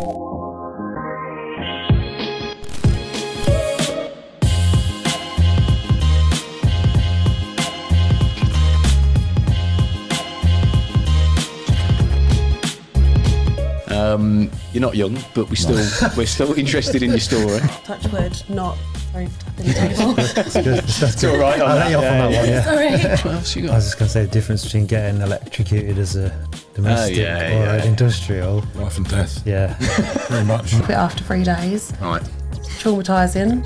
You're not young, but we're still interested in your story. Touch wood, not very tap in the table. That's good. It's all right. I'll let you off on that one, yeah. Sorry. What else you I got? was just going to say the difference between getting electrocuted as a domestic or an industrial. Life and death. Yeah. Very much. Quit after 3 days. Right. Traumatising.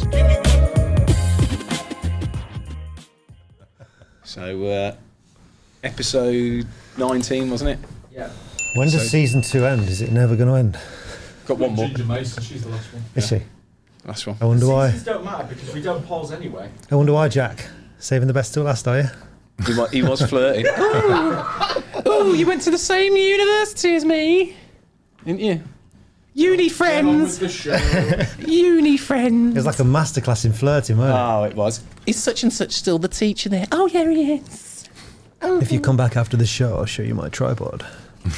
So, episode 19, wasn't it? Yeah. When does season 2 end? Is it never going to end? Got one more. Ginger Mason, she's the last one. Is she? Last one. I wonder why. Seasons don't matter because we don't pause anyway. I wonder why, Jack. Saving the best till last, are you? He was flirting. Oh, you went to the same university as me, didn't you? Uni friends. Uni friends. It was like a masterclass in flirting, wasn't it? Oh, it was. Is such and such still the teacher there? Oh, yeah, he is. Oh. If you come back after the show, I'll show you my tripod.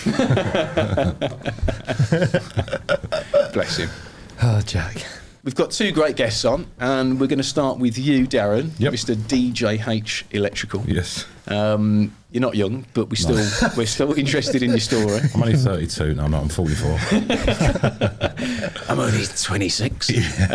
Bless him. Oh, Jack. We've got 2 great guests on, and we're going to start with you, Darren, Yep. Mr. DJH Electrical. Yes. You're not young, but we're still interested in your story. I'm only 32. No, I'm not. I'm 44. I'm only 26.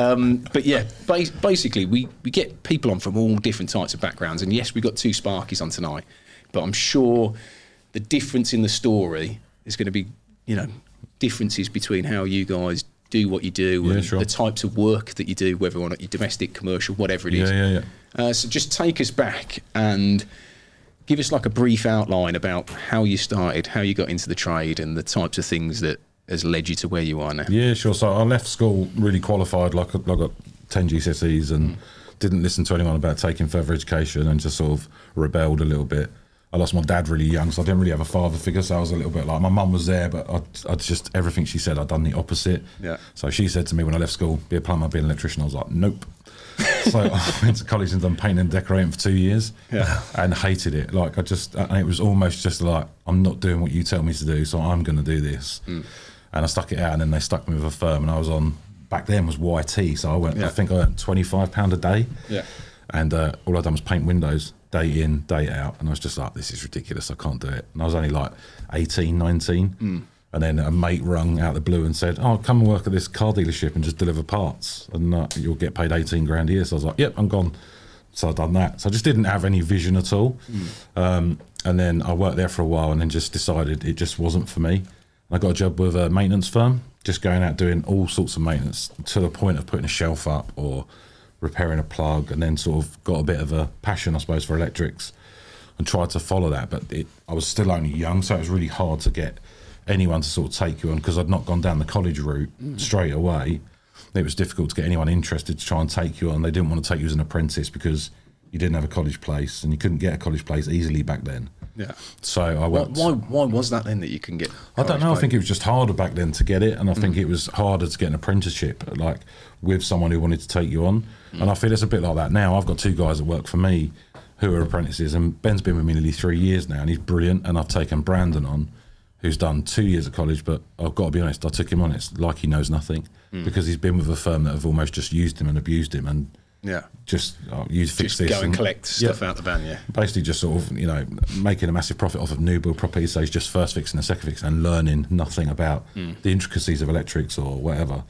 But yeah, basically, we get people on from all different types of backgrounds, and yes, we've got 2 Sparkies on tonight, but I'm sure the difference in the story is going to be, differences between how you guys do what you do and sure. the types of work that you do, whether or not you're domestic, commercial, whatever it is. Yeah. So just take us back and give us like a brief outline about how you started, how you got into the trade, and the types of things that has led you to where you are now. Yeah, sure. So I left school really qualified, like I got 10 GCSEs and didn't listen to anyone about taking further education and just sort of rebelled a little bit. I lost my dad really young, so I didn't really have a father figure, so I was a little bit like, my mum was there, but I just, everything she said, I'd done the opposite. Yeah. So she said to me when I left school, be a plumber, be an electrician. I was like, nope. So I went to college and done painting and decorating for 2 years and hated it. Like and it was almost just like, I'm not doing what you tell me to do, so I'm going to do this. And I stuck it out, and then they stuck me with a firm, and I was on, back then was YT, so I went, I think I earned £25 a day. Yeah. And all I'd done was paint windows day in, day out, and I was just like, this is ridiculous, I can't do it. And I was only like 18, 19. And then a mate rung out the blue and said, oh, come and work at this car dealership and just deliver parts, and you'll get paid 18 grand a year. So I was like, yep, I'm gone. So I'd done that. So I just didn't have any vision at all. And then I worked there for a while and then just decided it just wasn't for me. And I got a job with a maintenance firm, just going out doing all sorts of maintenance to the point of putting a shelf up or repairing a plug, and then sort of got a bit of a passion, I suppose, for electrics and tried to follow that. But I was still only young, so it was really hard to get anyone to sort of take you on, because I'd not gone down the college route straight away. It was difficult to get anyone interested to try and take you on. They didn't want to take you as an apprentice because you didn't have a college place, and you couldn't get a college place easily back then. Yeah. So I went. Why was that then that you can get? I don't know. I think it was just harder back then to get it, and I think it was harder to get an apprenticeship, like with someone who wanted to take you on. And I feel it's a bit like that now. I've got 2 guys that work for me who are apprentices, and Ben's been with me nearly 3 years now, and he's brilliant. And I've taken Brandon on, who's done 2 years at college, but I've got to be honest, I took him on, it's like he knows nothing, because he's been with a firm that have almost just used him and abused him, and just you fix this, go and collect stuff out the van. Basically just sort of making a massive profit off of new build properties, so he's just first fixing and second fixing and learning nothing about the intricacies of electrics or whatever.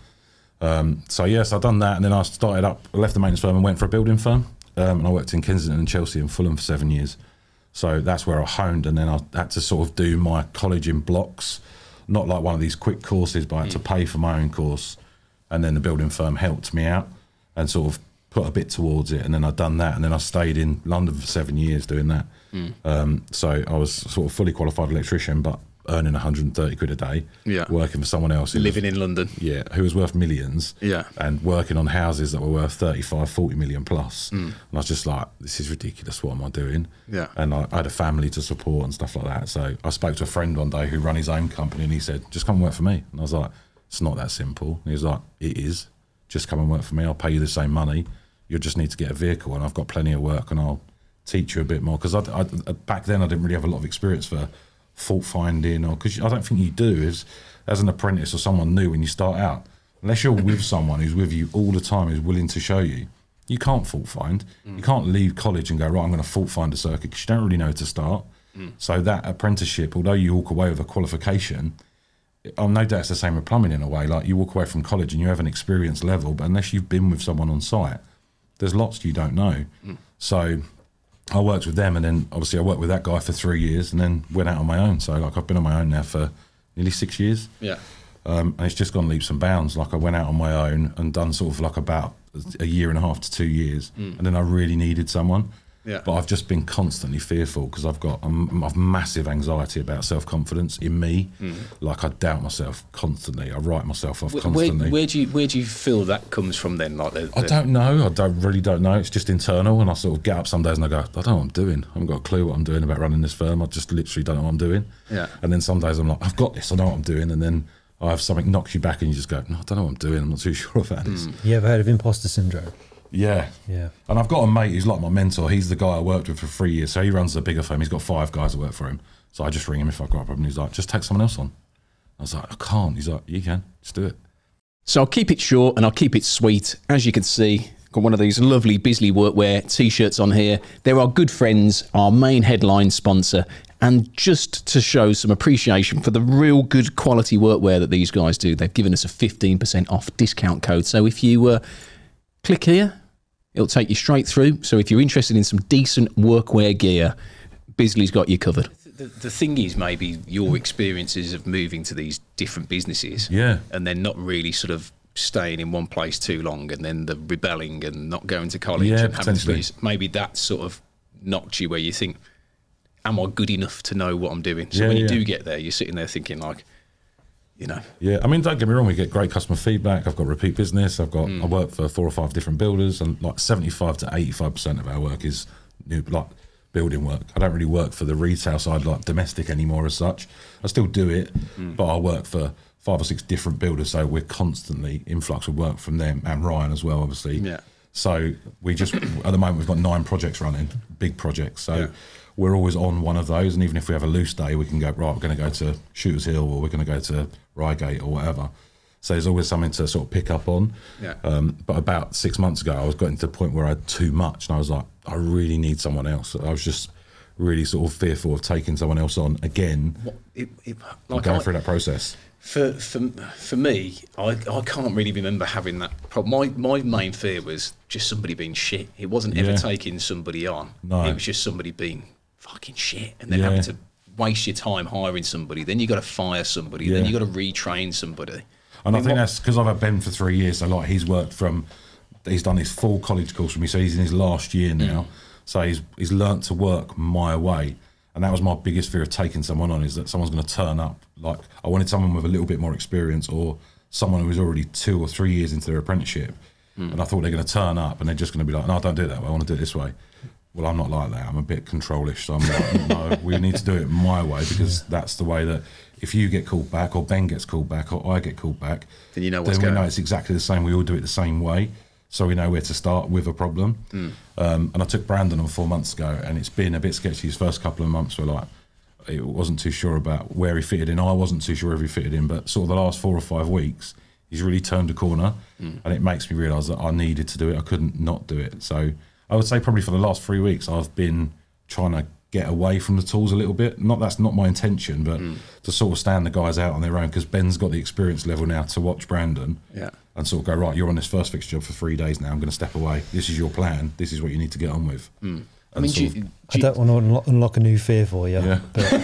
So yes, I've done that, and then I left the maintenance firm and went for a building firm, and I worked in Kensington and Chelsea and Fulham for 7 years. So that's where I honed, and then I had to sort of do my college in blocks, not like one of these quick courses, but I had to pay for my own course, and then the building firm helped me out and sort of put a bit towards it, and then I'd done that, and then I stayed in London for 7 years doing that. So I was sort of fully qualified electrician, but earning 130 quid a day, working for someone else. Living in London. Yeah, who was worth millions, and working on houses that were worth 35, 40 million plus. And I was just like, this is ridiculous, what am I doing? And I had a family to support and stuff like that. So I spoke to a friend one day who ran his own company, and he said, just come and work for me. And I was like, it's not that simple. And he was like, it is. Just come and work for me. I'll pay you the same money. You'll just need to get a vehicle, and I've got plenty of work, and I'll teach you a bit more. Because back then I didn't really have a lot of experience for fault finding, or because I don't think you do as an apprentice or someone new when you start out. Unless you're with someone who's with you all the time, who's willing to show you, you can't fault find. You can't leave college and go, right, I'm going to fault find a circuit, because you don't really know where to start. So that apprenticeship, although you walk away with a qualification, no doubt it's the same with plumbing in a way. Like, you walk away from college and you have an experience level, but unless you've been with someone on site, there's lots you don't know. So I worked with them, and then obviously I worked with that guy for 3 years, and then went out on my own. So like, I've been on my own now for nearly 6 years. Yeah. And it's just gone leaps and bounds. Like, I went out on my own and done sort of like about a year and a half to 2 years, and then I really needed someone. Yeah. But I've just been constantly fearful, because I've massive anxiety about self-confidence in me. Like, I doubt myself constantly. I write myself off constantly. Where do you feel that comes from then? Like, I don't know. I really don't know. It's just internal, and I sort of get up some days and I go, I don't know what I'm doing. I haven't got a clue what I'm doing about running this firm. I just literally don't know what I'm doing. Yeah. And then some days I'm like, I've got this. I know what I'm doing. And then I have something knocks you back, and you just go, no, I don't know what I'm doing. I'm not too sure about this. You ever heard of imposter syndrome? Yeah. Yeah. And I've got a mate who's like my mentor. He's the guy I worked with for 3 years. So he runs a bigger firm. He's got 5 guys that work for him. So I just ring him if I've got a problem. He's like, just take someone else on. I was like, I can't. He's like, you can. Just do it. So I'll keep it short and I'll keep it sweet. As you can see, got one of these lovely Bisley Workwear t-shirts on here. They're our good friends, our main headline sponsor. And just to show some appreciation for the real good quality workwear that these guys do, they've given us a 15% off discount code. So if you click here, it'll take you straight through. So if you're interested in some decent workwear gear, Bisley's got you covered. The thing is, maybe your experiences of moving to these different businesses, and then not really sort of staying in one place too long, and then the rebelling and not going to college, and having to be, maybe that sort of knocked you where you think, am I good enough to know what I'm doing? So when you do get there, you're sitting there thinking like, you know. Yeah, I mean, don't get me wrong, we get great customer feedback. I've got repeat business. I work for 4 or 5 different builders, and like 75 to 85% of our work is new, like building work. I don't really work for the retail side, like domestic anymore as such. I still do it, but I work for 5 or 6 different builders, so we're constantly influx of work from them, and Ryan as well, obviously. Yeah. So we just, at the moment, we've got 9 projects running, big projects. So we're always on one of those, and even if we have a loose day, we can go, right, we're going to go to Shooters Hill, or we're going to go to Reigate or whatever. So there's always something to sort of pick up on. Yeah. But about 6 months ago, I was getting to the point where I had too much, and I was like, I really need someone else. I was just really sort of fearful of taking someone else on again, like going through that process. For me, I can't really remember having that problem. My main fear was just somebody being shit. It wasn't ever taking somebody on. No. It was just somebody being fucking shit, and then having to waste your time hiring somebody. Then you got to fire somebody. Then you got to retrain somebody. And I think that's because I've had Ben for 3 years. So like, he's done his full college course with me. So he's in his last year now. So he's learnt to work my way. And that was my biggest fear of taking someone on, is that someone's going to turn up. Like, I wanted someone with a little bit more experience, or someone who was already 2 or 3 years into their apprenticeship. And I thought they're going to turn up and they're just going to be like, no, don't do it that way. I want to do it this way. Well, I'm not like that. I'm a bit controlish. So I'm like, no, we need to do it my way, because that's the way that if you get called back, or Ben gets called back, or I get called back, then you know what's going on. Then we know it's exactly the same. We all do it the same way. So we know where to start with a problem. And I took Brandon on 4 months ago, and it's been a bit sketchy. His first couple of months were like, it wasn't too sure about where he fitted in. I wasn't too sure if he fitted in, but sort of the last 4 or 5 weeks, he's really turned a corner, and it makes me realise that I needed to do it. I couldn't not do it. So I would say probably for the last 3 weeks, I've been trying to get away from the tools a little bit. That's not my intention, but to sort of stand the guys out on their own, because Ben's got the experience level now to watch Brandon and sort of go, right, you're on this first fixture job for 3 days now. I'm going to step away. This is your plan. This is what you need to get on with. I mean, I don't want to unlock a new fear for you, but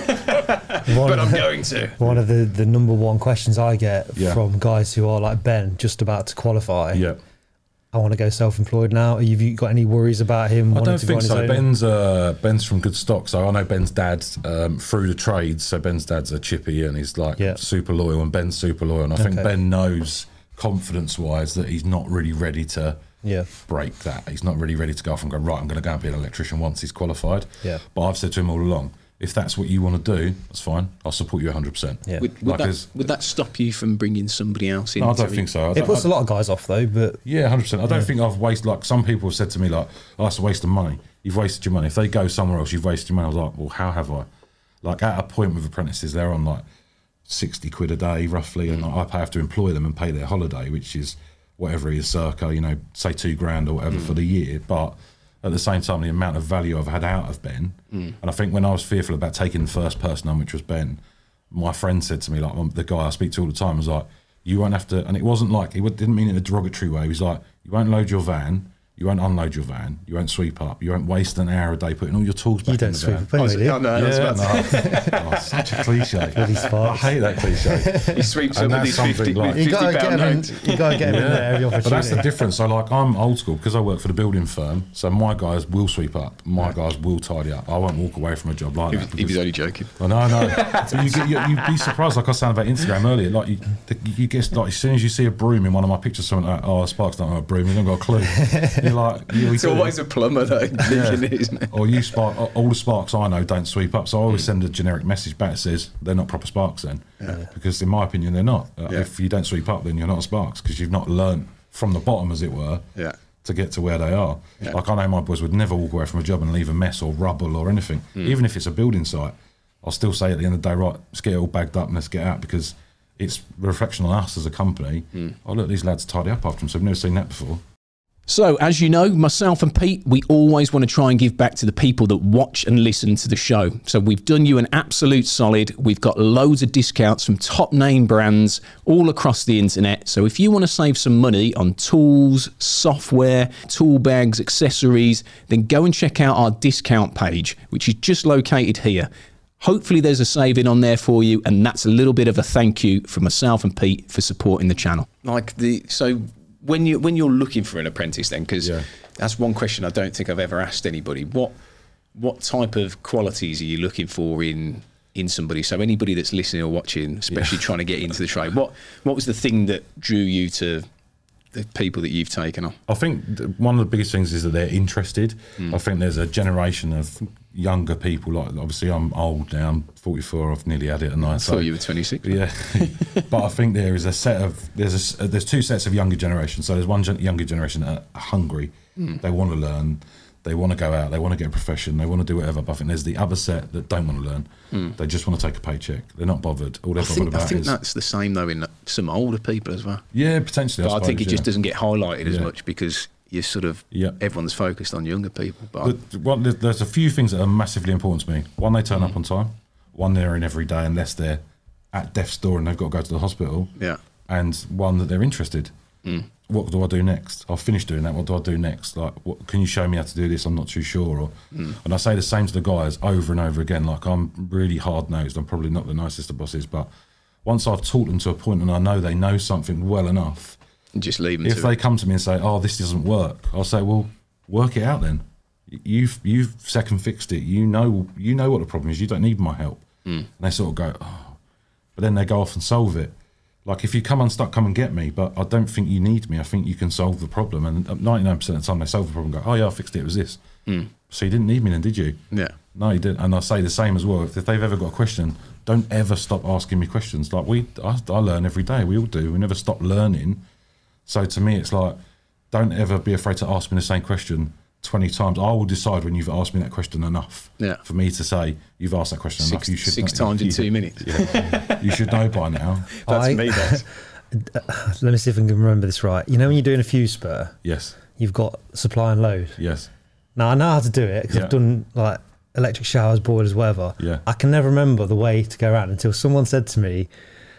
I'm going to. One of the number one questions I get from guys who are like Ben, just about to qualify. Yeah. I want to go self-employed now. Have you got any worries about him? I don't think so. Ben's from good stock. So I know Ben's dad through the trades. So Ben's dad's a chippy, and he's like super loyal, and Ben's super loyal. And I think Ben knows, confidence-wise, that he's not really ready to break that. He's not really ready to go off and go, right, I'm going to go and be an electrician once he's qualified. Yeah. But I've said to him all along, if that's what you want to do, that's fine. I'll support you 100%. Yeah. Would that stop you from bringing somebody else in? No, I don't think so. It puts a lot of guys off, though. But 100%. I don't think I've wasted, like some people have said to me, like, oh, that's a waste of money. You've wasted your money. If they go somewhere else, you've wasted your money. I was like, well, how have I? Like at a point with apprentices, they're on like 60 quid a day roughly, and I have to employ them and pay their holiday, which is whatever it is, circa, you know, say $2,000 or whatever for the year. But at the same time, the amount of value I've had out of Ben, and I think when I was fearful about taking the first person on, which was Ben, my friend said to me, like the guy I speak to all the time, was like, you won't have to, and it wasn't like, he didn't mean it in a derogatory way. He was like, you won't load your van, you won't unload your van, you won't sweep up, you won't waste an hour a day putting all your tools back in the van. You don't sweep up anyway, do you? no, I was about to- Oh, such a cliche. Bloody I sparks. hate that cliche. He sweeps And up with that's his 50, something like- with You got to 50 get pound him in. notes. You got to get him in there every opportunity. But that's the difference. So, like, I'm old school because I work for the building firm. So my guys will sweep up. My guys will tidy up. I won't walk away from a job like that. He was only joking. I know. But you'd be surprised, like I was saying about Instagram earlier. Like you get, like, as soon as you see a broom in one of my pictures, someone like, oh, Sparks don't know a broom. You haven't got a clue. You're like, It's always a plumber that thinking it, isn't it? Or you spark. All the sparks I know don't sweep up. So I always send a generic message back that says they're not proper sparks then, because in my opinion they're not. If you don't sweep up, then you're not a sparks because you've not learned from the bottom, as it were. Yeah. To get to where they are. Yeah. Like I know my boys would never walk away from a job and leave a mess or rubble or anything. Even if it's a building site, I'll still say at the end of the day, right, let's get it all bagged up and let's get out, because it's a reflection on us as a company. Oh, look, these lads tidy up after them, so I've never seen that before. So, as you know, myself and Pete, we always want to try and give back to the people that watch and listen to the show. So we've done you an absolute solid. We've got loads of discounts from top name brands all across the internet. So if you want to save some money on tools, software, tool bags, accessories, then go and check out our discount page, which is just located here. Hopefully there's a saving on there for you, and that's a little bit of a thank you from myself and Pete for supporting the channel. When you're looking for an apprentice, then, because that's one question I don't think I've ever asked anybody. What type of qualities are you looking for in somebody? So anybody that's listening or watching, especially trying to get into the trade, what was the thing that drew you to the people that you've taken on? I think one of the biggest things is that they're interested. I think there's a generation of younger people, like obviously I'm old now, I'm 44, I've nearly had it at night. I thought you were 26. Yeah, but I think there is a set of, there's two sets of younger generations. So there's one younger generation that are hungry, they want to learn, they want to go out, they want to get a profession, they want to do whatever. But I think there's the other set that don't want to learn. They just want to take a paycheck. They're not bothered. All they're bothered about I think is, that's the same though in some older people as well. yeah, potentially. But I think it suppose, just doesn't get highlighted as Yeah. much because you're sort of everyone's focused on younger people. But There's a few things that are massively important to me. One, they turn up on time. One, they're in every day unless they're at death's door and they've got to go to the hospital. Yeah. And one, that they're interested. What do I do next? I've finished doing that. What do I do next? Like, what, can you show me how to do this? I'm not too sure. Or, and I say the same to the guys over and over again. Like, I'm really hard-nosed. I'm probably not the nicest of bosses, but once I've taught them to a point and I know they know something well enough, just leave them if to they it. come to me and say, oh, this doesn't work, I'll say, well, work it out then. You've second fixed it. You know what the problem is. You don't need my help. And they sort of go, oh. But then they go off and solve it. Like, if you come unstuck, come and get me. But I don't think you need me. I think you can solve the problem. And 99% of the time they solve the problem and go, oh yeah, I fixed it. It was this. So you didn't need me then, did you? Yeah. No, you didn't. And I say the same as well. If they've ever got a question, don't ever stop asking me questions. Like, I learn every day. We all do. We never stop learning. So to me, it's like, don't ever be afraid to ask me the same question 20 times. I will decide when you've asked me that question enough. Yeah. For me to say, you've asked that question enough. You should six times in 2 minutes. Yeah. You should know by now. That's me, that's. Let me see if I can remember this right. You know when you're doing a fuse spur, Yes. you've got supply and load. Yes. Now I know how to do it because Yeah. I've done like electric showers, boilers, whatever. Yeah. I can never remember the way to go around until someone said to me,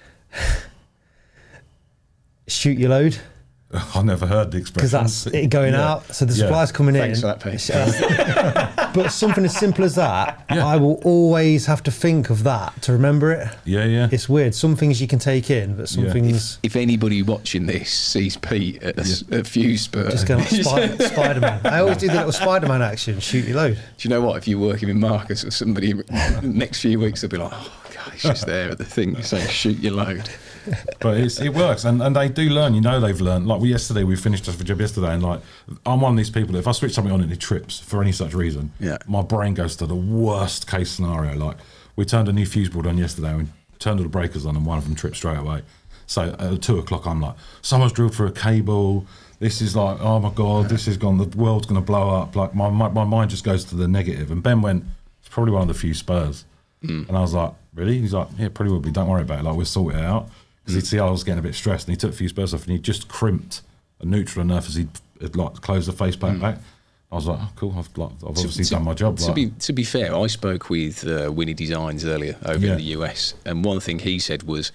shoot your load. I never heard the expression. Because that's it going Yeah. out. So the Yeah. supply's coming in. Thanks for that, Pete. But something as simple as that, Yeah. I will always have to think of that to remember it. Yeah. It's weird. Some things you can take in, but some Yeah. things If anybody watching this sees Pete at a fuse spur, just go like Spider-Man. I always do the little Spider-Man action, shoot your load. do you know what? If you're working with Marcus or somebody, next few weeks they'll be like, oh God, he's just there at the thing saying shoot your load. But it works, and they do learn. You know, they've learned. Like we finished a job yesterday, and like I'm one of these people that if I switch something on and it trips for any such reason, my brain goes to the worst case scenario. Like we turned a new fuse board on yesterday, and we turned all the breakers on, and one of them tripped straight away. So at 2 o'clock, I'm like, someone's drilled through a cable. This is like, oh my God, this is gone. The world's going to blow up. Like my mind just goes to the negative. And Ben went, it's probably one of the few spurs. And I was like, really? He's like, yeah, probably would be. Don't worry about it. Like, we'll sort it out. Because he'd see I was getting a bit stressed, and he took a few spurs off, and he just crimped a neutral enough as he'd like closed the face plate back. I was like, oh, cool. I've obviously done my job. To be fair, I spoke with Winnie Designs earlier over in the US, and one thing he said was,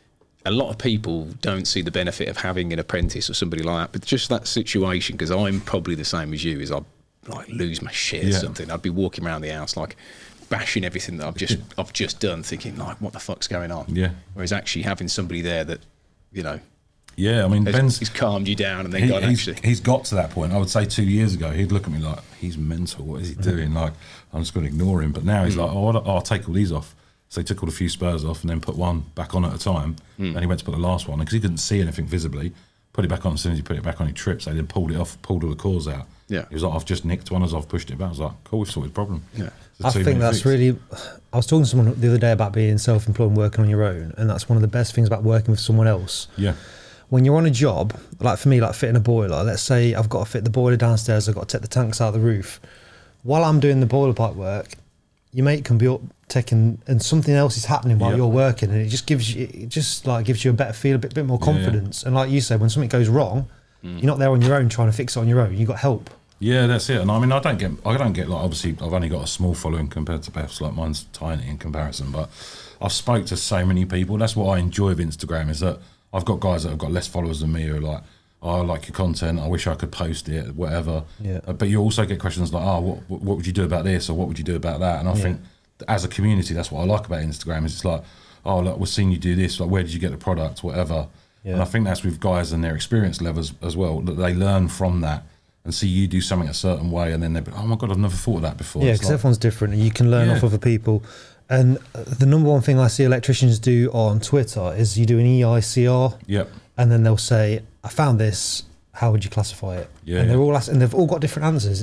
a lot of people don't see the benefit of having an apprentice or somebody like that, but just that situation, because I'm probably the same as you, is I like lose my shit or something. I'd be walking around the house like bashing everything that I've just done, thinking like, what the fuck's going on? Yeah. Whereas actually having somebody there that, you know. Yeah, I mean, he's calmed you down, and then he's got to that point. I would say 2 years ago, he'd look at me like, he's mental. What is he doing? Like, I'm just going to ignore him. But now he's like, oh, I'll take all these off. So he took all a few spurs off and then put one back on at a time. And he went to put the last one, because he couldn't see anything visibly. Put it back on. As soon as he put it back on, he tripped. So he then pulled it off, pulled all the cores out. Yeah. He was like, I've just nicked one as I've pushed it back. I was like, cool, we've sorted the problem. Yeah. I think that's really. I was talking to someone the other day about being self-employed and working on your own, and that's one of the best things about working with someone else. Yeah. When you're on a job, like for me, like fitting a boiler, let's say I've got to fit the boiler downstairs, I've got to take the tanks out of the roof. While I'm doing the boiler pipe work, your mate can be up taking, and something else is happening while you're working, and it just gives you a better feel, a bit more confidence. And like you said, when something goes wrong, you're not there on your own trying to fix it on your own. You got help. Yeah, that's it. And I mean, I don't get like, obviously I've only got a small following compared to Beth's. Like, mine's tiny in comparison, but I've spoke to so many people. That's what I enjoy with Instagram, is that I've got guys that have got less followers than me who are like, oh, I like your content, I wish I could post it, whatever. Yeah. But you also get questions like, oh, what would you do about this, or what would you do about that? And I think as a community, that's what I like about Instagram, is it's like, oh, look, we're seeing you do this, like, where did you get the product, whatever. Yeah. And I think that's with guys and their experience levels as well, that they learn from that and see you do something a certain way, and then they're like, oh my God, I've never thought of that before. Yeah, because everyone's different, and you can learn off other people. And the number one thing I see electricians do on Twitter is you do an EICR. Yep. And then they'll say, I found this, how would you classify it? Yeah. And they're all and they've all got different answers.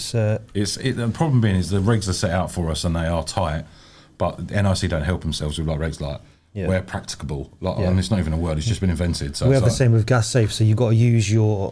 The problem being is the regs are set out for us and they are tight, but the NIC don't help themselves with like regs like where practicable. Like, and it's not even a word, it's just been invented. So we have the same with gas safe, so you've got to use your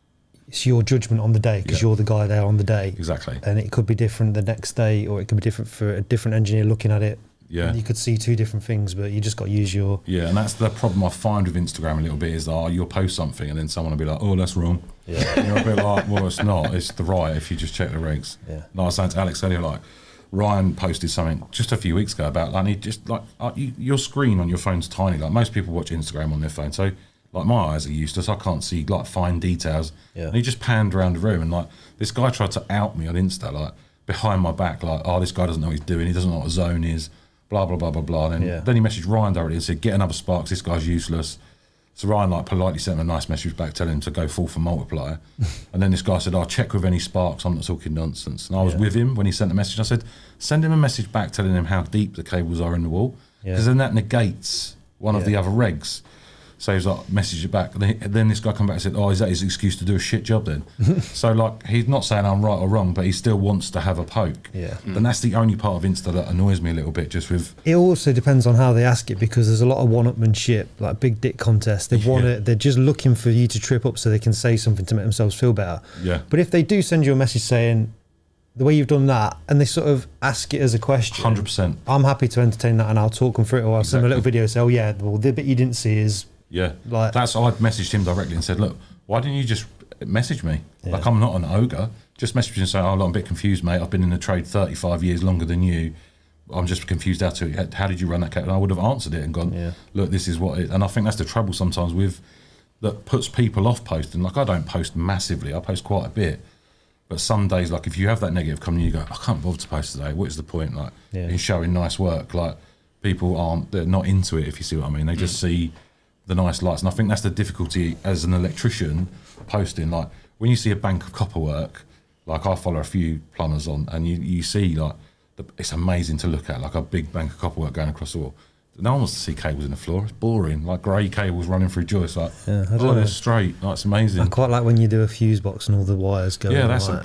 judgment on the day, because you're the guy there on the day. Exactly. And it could be different the next day, or it could be different for a different engineer looking at it. Yeah. You could see two different things, but you just got to use your... Yeah, and that's the problem I find with Instagram a little bit, is you'll post something and then someone will be like, oh, that's wrong. Yeah. You're a bit like, well, it's not. It's the right if you just check the regs. Yeah. Like I was saying to Alex earlier, like, Ryan posted something just a few weeks ago about, like, he just, like, your screen on your phone's tiny. Like, most people watch Instagram on their phone, so... Like, my eyes are useless. I can't see like fine details. Yeah. And he just panned around the room, and like this guy tried to out me on Insta, like behind my back, like, oh, this guy doesn't know what he's doing. He doesn't know what a zone is. Blah blah blah blah blah. And then he messaged Ryan directly and said, "Get another Sparks. This guy's useless." So Ryan like politely sent him a nice message back, telling him to go full for multiplier. And then this guy said, "I'll check with any Sparks. I'm not talking nonsense." And I was with him when he sent the message. I said, "Send him a message back telling him how deep the cables are in the wall, because then that negates one of the other regs." So he was like, message it back. Then this guy come back and said, oh, is that his excuse to do a shit job then? So like, he's not saying I'm right or wrong, but he still wants to have a poke. Yeah. And that's the only part of Insta that annoys me a little bit, just with... It also depends on how they ask it, because there's a lot of one-upmanship, like big dick contests. They want it, they're just looking for you to trip up so they can say something to make themselves feel better. Yeah. But if they do send you a message saying, the way you've done that, and they sort of ask it as a question, 100%. I'm happy to entertain that, and I'll talk them through it, or I'll send them a little video and say, oh yeah, well, the bit you didn't see is... Yeah, like, I messaged him directly and said, look, why didn't you just message me? Like, I'm not an ogre. Just message me and say, oh, I'm a bit confused, mate. I've been in the trade 35 years longer than you. I'm just confused how did you run that cable? And I would have answered it and gone, look, this is what it... And I think that's the trouble sometimes with... that puts people off posting. Like, I don't post massively. I post quite a bit. But some days, like, if you have that negative coming, you go, I can't bother to post today. What is the point? Like, in showing nice work, like, people they're not into it, if you see what I mean. They just see... the nice lights. And I think that's the difficulty as an electrician posting. Like, when you see a bank of copper work, like, I follow a few plumbers on, and you see, like, it's amazing to look at, like a big bank of copper work going across the wall. No one wants to see cables in the floor. It's boring, like grey cables running through joists. Like, they're straight. Like, it's amazing. I quite like when you do a fuse box and all the wires go. Yeah, that's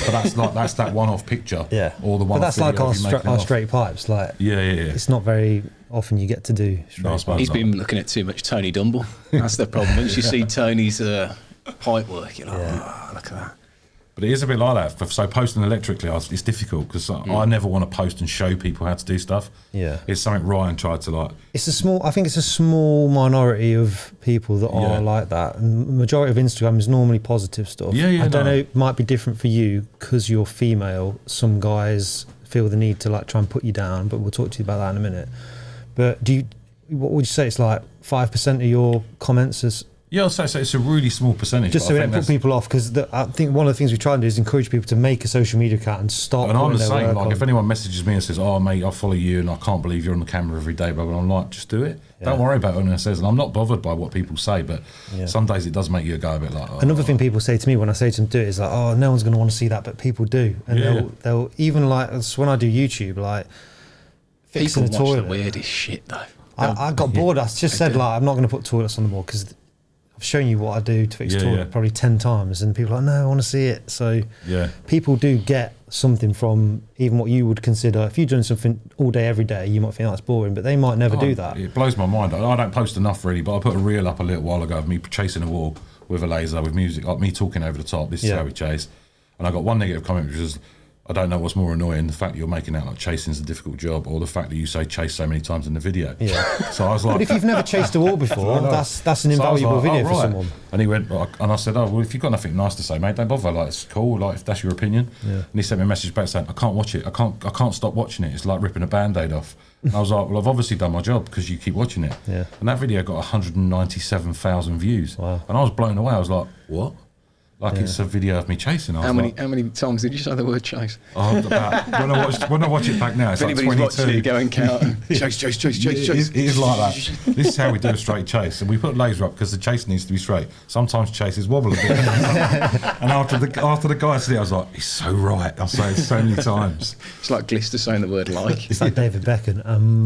that one-off picture. Yeah, or the one. But that's like our straight pipes. Like, it's not very often you get to do. He's been looking at too much Tony Dumble. That's the problem. Once you see Tony's pipe work, you're like, oh, look at that. But it is a bit like that. So posting electrically, it's difficult because I never want to post and show people how to do stuff. Yeah. It's something Ryan tried to like. I think it's a small minority of people that are like that. And the majority of Instagram is normally positive stuff. Yeah, I don't know, it might be different for you because you're female. Some guys feel the need to like try and put you down, but we'll talk to you about that in a minute. But what would you say? It's like 5% of your comments is. Yeah, I'll say so. It's a really small percentage. Just so we don't put people off, because I think one of the things we try and do is encourage people to make a social media account and start. And I'm the same. Like, if anyone messages me and says, "Oh, mate, I follow you, and I can't believe you're on the camera every day," but I'm like, just do it. Yeah. Don't worry about it when it says. And I'm not bothered by what people say, but some days it does make you go a bit like. Oh, another thing people say to me when I say to them, "Do it," is like, "Oh, no one's going to want to see that," but people do, and they'll even like when I do YouTube, like fixing people a toilet. Watch the weirdest shit though. I got bored. I just said like, I'm not going to put toilets on the wall because I've shown you what I do to fix a toilet probably 10 times, and people are like, no, I want to see it. So people do get something from even what you would consider, if you're doing something all day every day, you might think that's boring, but they might never do that. It blows my mind. I don't post enough really, but I put a reel up a little while ago of me chasing a wall with a laser with music, like me talking over the top. This is how we chase. And I got one negative comment, which was, I don't know what's more annoying, the fact that you're making out like chasing's a difficult job, or the fact that you say chase so many times in the video. Yeah. So I was like, but if you've never chased a wall before, that's an invaluable video for someone. And he went, and I said, oh, well, if you've got nothing nice to say, mate, don't bother. Like, it's cool. Like, if that's your opinion. Yeah. And he sent me a message back saying, I can't watch it. I can't stop watching it. It's like ripping a Band-Aid off. And I was like, well, I've obviously done my job because you keep watching it. Yeah. And that video got 197,000 views. Wow. And I was blown away. I was like, what? Like it's a video of me chasing. How many times did you say the word chase? Oh, when I watch it back now, it's if like anybody's 22. Watching it, go and count. Chase. It is like that. This is how we do a straight chase, and we put laser up because the chase needs to be straight. Sometimes chases wobble a bit. And after the guy said it, I was like, he's so right. I say it so many times. It's like Glister saying the word like. It's like David Beckham.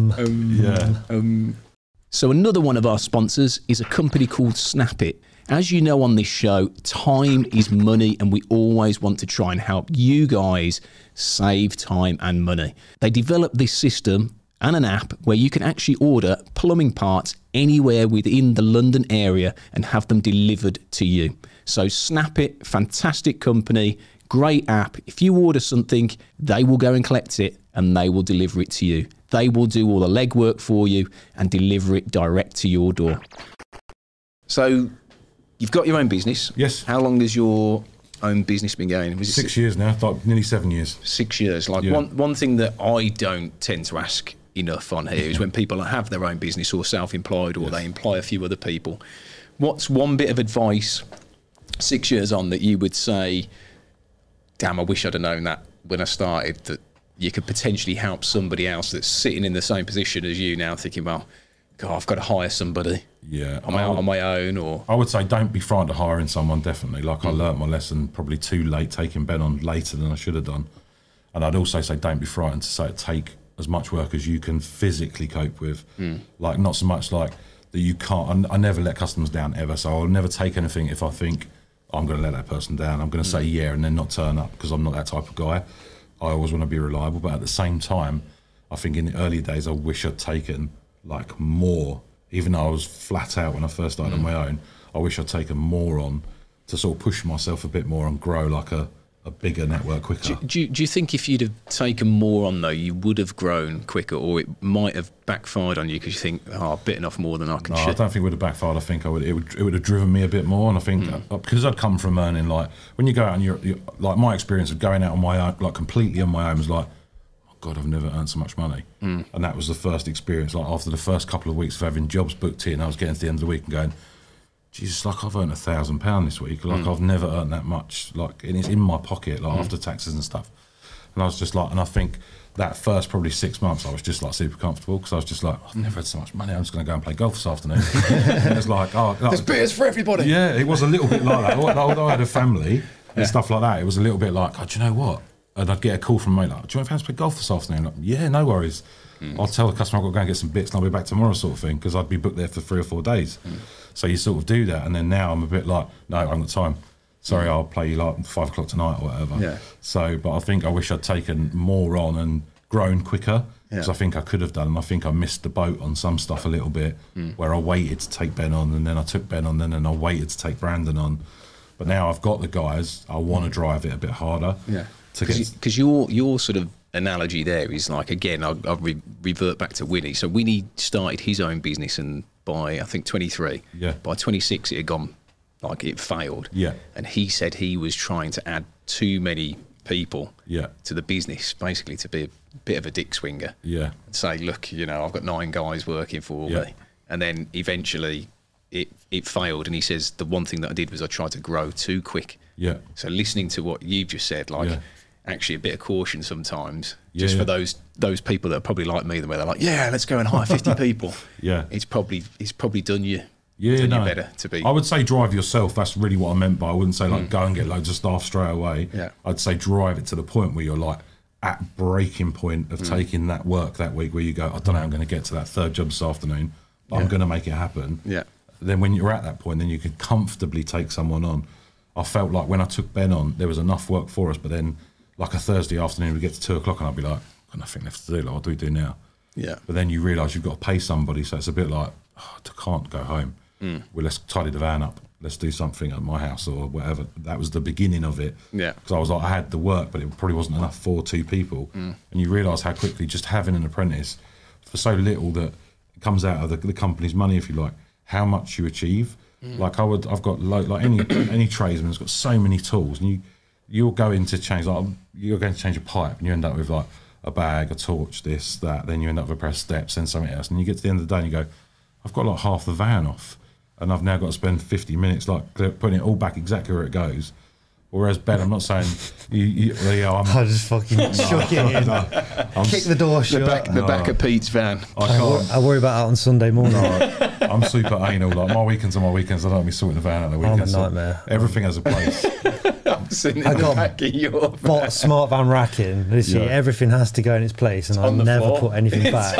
So another one of our sponsors is a company called Snapit. As you know on this show, time is money, and we always want to try and help you guys save time and money. They developed this system and an app where you can actually order plumbing parts anywhere within the London area and have them delivered to you. So Snapit, fantastic company, great app. If you order something, they will go and collect it and they will deliver it to you. They will do all the legwork for you and deliver it direct to your door. So you've got your own business. Yes. How long has your own business been going? Was it 6 years now, like nearly 7 years. 6 years. Like one thing that I don't tend to ask enough on here is when people have their own business or self-employed or they employ a few other people. What's one bit of advice 6 years on that you would say, damn, I wish I'd have known that when I started, that you could potentially help somebody else that's sitting in the same position as you now thinking, well, God, I've got to hire somebody. Yeah. I'm out on my own. Or I would say don't be frightened of hiring someone, definitely. Like I learnt my lesson probably too late, taking Ben on later than I should have done. And I'd also say don't be frightened to say take as much work as you can physically cope with. Like not so much like that you can't. I never let customers down ever, so I'll never take anything if I think I'm going to let that person down. I'm going to say yeah and then not turn up because I'm not that type of guy. I always want to be reliable, but at the same time, I think in the early days I wish I'd taken like more, even though I was flat out when I first started on my own. I wish I'd taken more on to sort of push myself a bit more and grow like a bigger network quicker. Do you think if you'd have taken more on though, you would have grown quicker, or it might have backfired on you because you think, oh, I've bitten off more than I can No, chew? I don't think it would have backfired. I think it would have driven me a bit more. And I think because I'd come from earning, like when you go out and you're like my experience of going out on my own, like completely on my own, was like, God, I've never earned so much money. And that was the first experience. Like after the first couple of weeks of having jobs booked in, I was getting to the end of the week and going, Jesus, like I've earned £1,000 this week. Like I've never earned that much. Like, and it's in my pocket, like after taxes and stuff. And I was just like, and I think that first probably 6 months, I was just like super comfortable because I was just like, I've never had so much money. I'm just going to go and play golf this afternoon. And it was like, oh, there's beers for everybody. Yeah, it was a little bit like that. Although I had a family and stuff like that, it was a little bit like, oh, do you know what? And I'd get a call from a mate like, do you want to play golf this afternoon? Like, yeah, no worries. I'll tell the customer I've got to go and get some bits and I'll be back tomorrow sort of thing, because I'd be booked there for 3 or 4 days. So you sort of do that. And then now I'm a bit like, no, I haven't got time. Sorry, I'll play you like 5 o'clock tonight or whatever. Yeah. So, but I think I wish I'd taken more on and grown quicker, because I think I could have done. And I think I missed the boat on some stuff a little bit, where I waited to take Ben on and then I took Ben on and then I waited to take Brandon on. But now I've got the guys, I want to drive it a bit harder. Yeah. To get Because your sort of analogy there is like, again, I'll revert back to Winnie. So Winnie started his own business, and by, I think, 23, by 26 it had gone, like it failed. Yeah. And he said he was trying to add too many people to the business, basically to be a bit of a dick swinger. Yeah. And say, look, you know, I've got 9 guys working for me. And then eventually it failed. And he says, the one thing that I did was I tried to grow too quick. Yeah. So listening to what you've just said, like actually a bit of caution sometimes, just for those people that are probably like me, where they're like, yeah, let's go and hire 50 people. Yeah. It's probably done you. Yeah, done no. you better to be. I would say drive yourself. That's really what I meant by. I wouldn't say like go and get loads of staff straight away. Yeah. I'd say drive it to the point where you're like at breaking point of taking that work that week, where you go, I don't know, I'm going to get to that 3rd job this afternoon, but I'm going to make it happen. Yeah. Then when you're at that point, then you can comfortably take someone on. I felt like when I took Ben on, there was enough work for us, but then like a Thursday afternoon, we get to 2 o'clock and I'd be like, I've got nothing left to do. Like, what do we do now? Yeah. But then you realise you've got to pay somebody, so it's a bit like, oh, I can't go home. Well, let's tidy the van up. Let's do something at my house or whatever. That was the beginning of it. Yeah. Because I was like, I had the work, but it probably wasn't enough for 2 people. And you realise how quickly just having an apprentice for so little that it comes out of the company's money, if you like, how much you achieve. Like I've got like any tradesman's got so many tools, and you'll go into change, like you're going to change a pipe, and you end up with like a bag, a torch, this, that. Then you end up with a pair of steps, then something else, and you get to the end of the day and you go, I've got like half the van off, and I've now got to spend 50 minutes like putting it all back exactly where it goes. Whereas Ben, I'm not saying I just fucking chuck it in. Kick the door shut. The back of Pete's van. I worry about that on Sunday morning. I'm super anal. Like my weekends are my weekends. I don't be sorting the van out the weekends. I'm a nightmare. So everything has a place. I'm sitting in the back of your van. Bought smart van racking. Literally, everything has to go in its place, and I never floor. put anything back.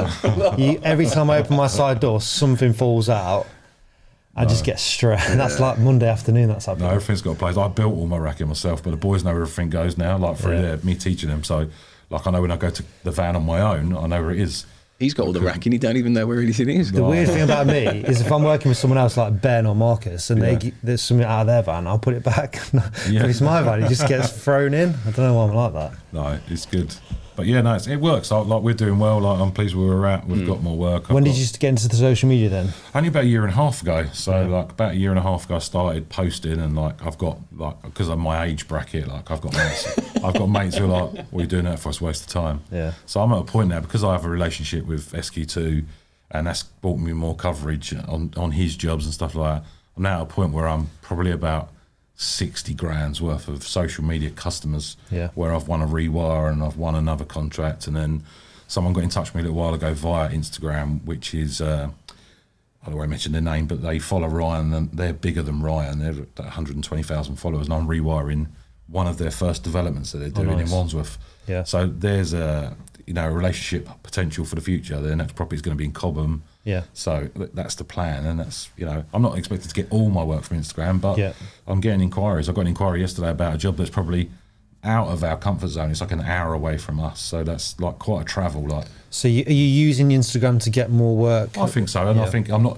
Every time I open my side door, something falls out. I just get stressed. And that's like Monday afternoon. That's happening. No, everything's got a place. I built all my racking myself, but the boys know where everything goes now, like through there, me teaching them. So, like, I know when I go to the van on my own, I know where it is. He's got all the racking. He don't even know where anything is. The weird thing about me is if I'm working with someone else like Ben or Marcus and there's something out of their van, I'll put it back. If it's my van, it just gets thrown in. I don't know why I'm like that. No, it's good. But yeah, no, it works. Like we're doing well. Like I'm pleased where we're at. We've got more work. When did you get into the social media then? Only about a year and a half ago. So like about a year and a half ago, I started posting, and like I've got like, because of my age bracket, like I've got mates. I've got mates who are like, "What are you doing that for? It's a waste of time." Yeah. So I'm at a point now, because I have a relationship with SQ2, and that's brought me more coverage on his jobs and stuff like that. I'm now at a point where I'm probably about 60 grand's worth of social media customers, where I've won a rewire and I've won another contract, and then someone got in touch with me a little while ago via Instagram, which is I don't want to mention their name, but they follow Ryan, and they're bigger than Ryan. They're at 120,000 followers, and I'm rewiring one of their first developments that they're doing in Wandsworth. Yeah. So there's a relationship potential for the future. Their next property is going to be in Cobham. Yeah. So that's the plan, and that's, I'm not expected to get all my work from Instagram, but I'm getting inquiries. I got an inquiry yesterday about a job that's probably out of our comfort zone. It's like an hour away from us, so that's like quite a travel. Like, so are you using Instagram to get more work? I think so, and I think I'm not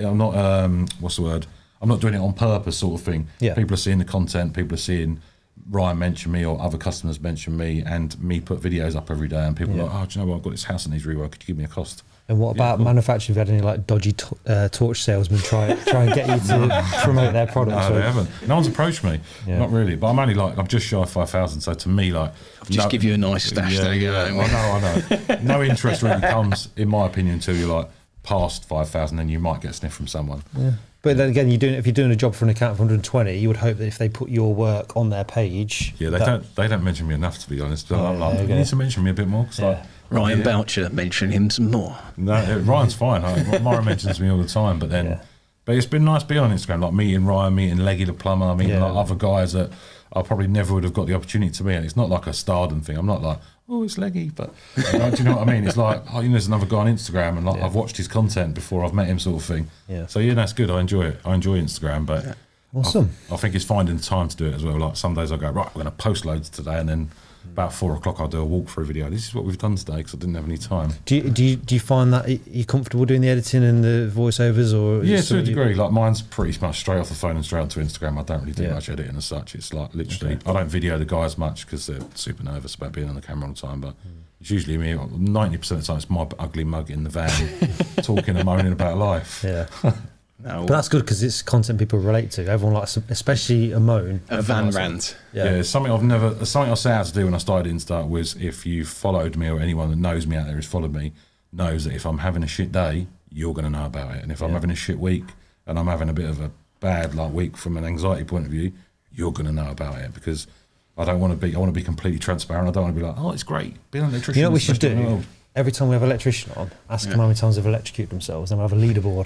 what's the word? I'm not doing it on purpose, sort of thing. Yeah. People are seeing the content. People are seeing Ryan mention me, or other customers mention me, and me put videos up every day, and people are like, oh, do you know what? I've got this house that needs rework. Could you give me a cost? And what about manufacturing? Have you had any like dodgy torch salesmen try and get you to promote their products? No, they haven't. No one's approached me. Not really. But I'm just shy of 5,000. So to me, like, I'll just give you a nice stash. There you go. I know. No interest really comes, in my opinion, until you're like past 5,000, then you might get a sniff from someone. Yeah. But then again, if you're doing a job for an account of 120, you would hope that if they put your work on their page, they don't mention me enough, to be honest. You need to mention me a bit more. Ryan Boucher, mention him some more. No, Ryan's fine. Mara mentions me all the time, but it's been nice being on Instagram, like meeting Ryan, meeting Leggy the plumber, meeting like other guys that I probably never would have got the opportunity to meet. And it's not like a stardom thing. I'm not like, oh, it's Leggy, but do you know what I mean? It's like, there's another guy on Instagram, and like I've watched his content before I've met him, sort of thing. Yeah. So that's good. I enjoy it. I enjoy Instagram, but awesome. I think it's finding the time to do it as well. Like some days I go, right, I'm going to post loads today, and then about 4 o'clock I'll do a walkthrough video. This is what we've done today because I didn't have any time. Do you find that you're comfortable doing the editing and the voiceovers, or yeah, to a degree? Like mine's pretty much straight off the phone and straight onto Instagram. I don't really do much editing as such. It's like literally I don't video the guys much because they're super nervous about being on the camera all the time, but it's usually me. 90% of the time it's my ugly mug in the van talking and moaning about life. Yeah. No. But that's good because it's content people relate to. Everyone likes, especially a moan. A van rant. Yeah, something I set out to do when I started Insta was, if you followed me or anyone that knows me out there has followed me, knows that if I'm having a shit day, you're going to know about it. And if I'm having a shit week and I'm having a bit of a bad week from an anxiety point of view, you're going to know about it, because I want to be completely transparent. I don't want to be like, oh, it's great being an electrician. You know what we should do? Every time we have an electrician on, ask them how many times they've electrocuted themselves, and we'll have a leaderboard.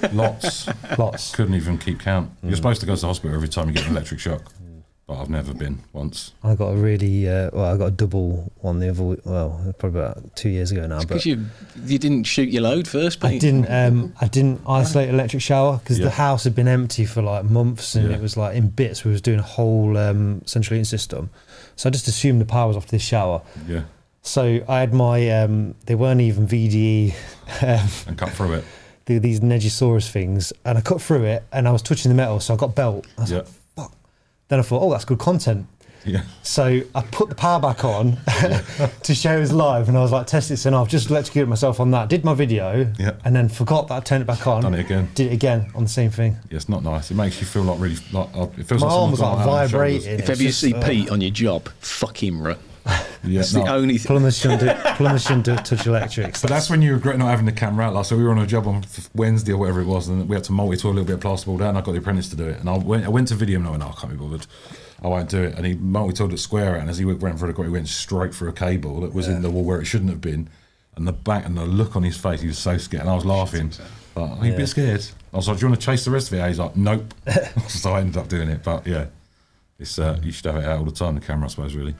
Lots. Couldn't even keep count. You're supposed to go to the hospital every time you get an electric shock, but I've never been once. I got a really, I got a double one the other, probably about 2 years ago now. Because you didn't shoot your load first, Pete. I didn't isolate electric shower because the house had been empty for like months, and it was like in bits. We was doing a whole central heating system, so I just assumed the power was off to this shower. Yeah. So I had my, they weren't even VDE. And cut through it. These Negisaurus things, and I cut through it, and I was touching the metal, so I got belt. I was like, fuck. Then I thought, oh, that's good content. Yeah. So I put the power back on to show it was live, and I was like, test it, and I've just electrocuted myself on that. Did my video, and then forgot that I turned it back on. Done it again. Did it again on the same thing. Yeah, it's not nice. It makes you feel like really, it feels my like arm was like vibrating. If ever you see Pete on your job, fuck him, right? Yeah, it's the only plumbers shouldn't touch electrics. But that's when you regret not having the camera out. Like, so we were on a job on Wednesday or whatever it was, and we had to multi-tool a little bit of plasterboard out, and I got the apprentice to do it. And I went to video, and I went, no, I can't be bothered. I won't do it. And he multi-tooled it square out, and as he went through the core, he went straight through a cable that was in the wall where it shouldn't have been. And the back and the look on his face, he was so scared, and I was laughing. But he'd be scared. I was like, do you want to chase the rest of it? He's like, nope. So I ended up doing it. But yeah, it's you should have it out all the time, the camera, I suppose, really.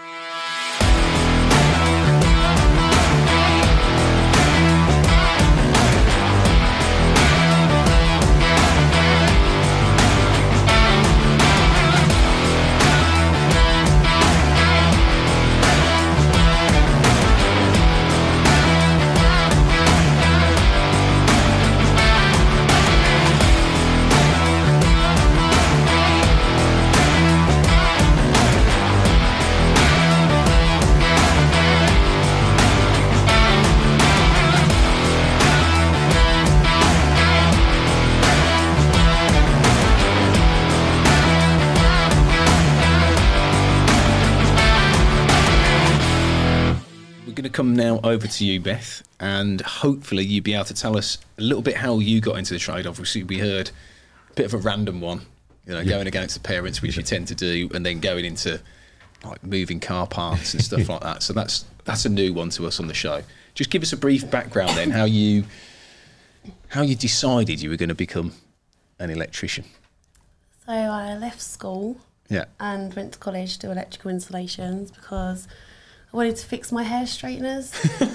Come now over to you, Beth, and hopefully you'll be able to tell us a little bit how you got into the trade. Obviously, we heard a bit of a random one, going against the parents, which you tend to do, and then going into like moving car parts and stuff like that. So that's a new one to us on the show. Just give us a brief background then, how you decided you were going to become an electrician. So I left school and went to college to do electrical installations because I wanted to fix my hair straighteners.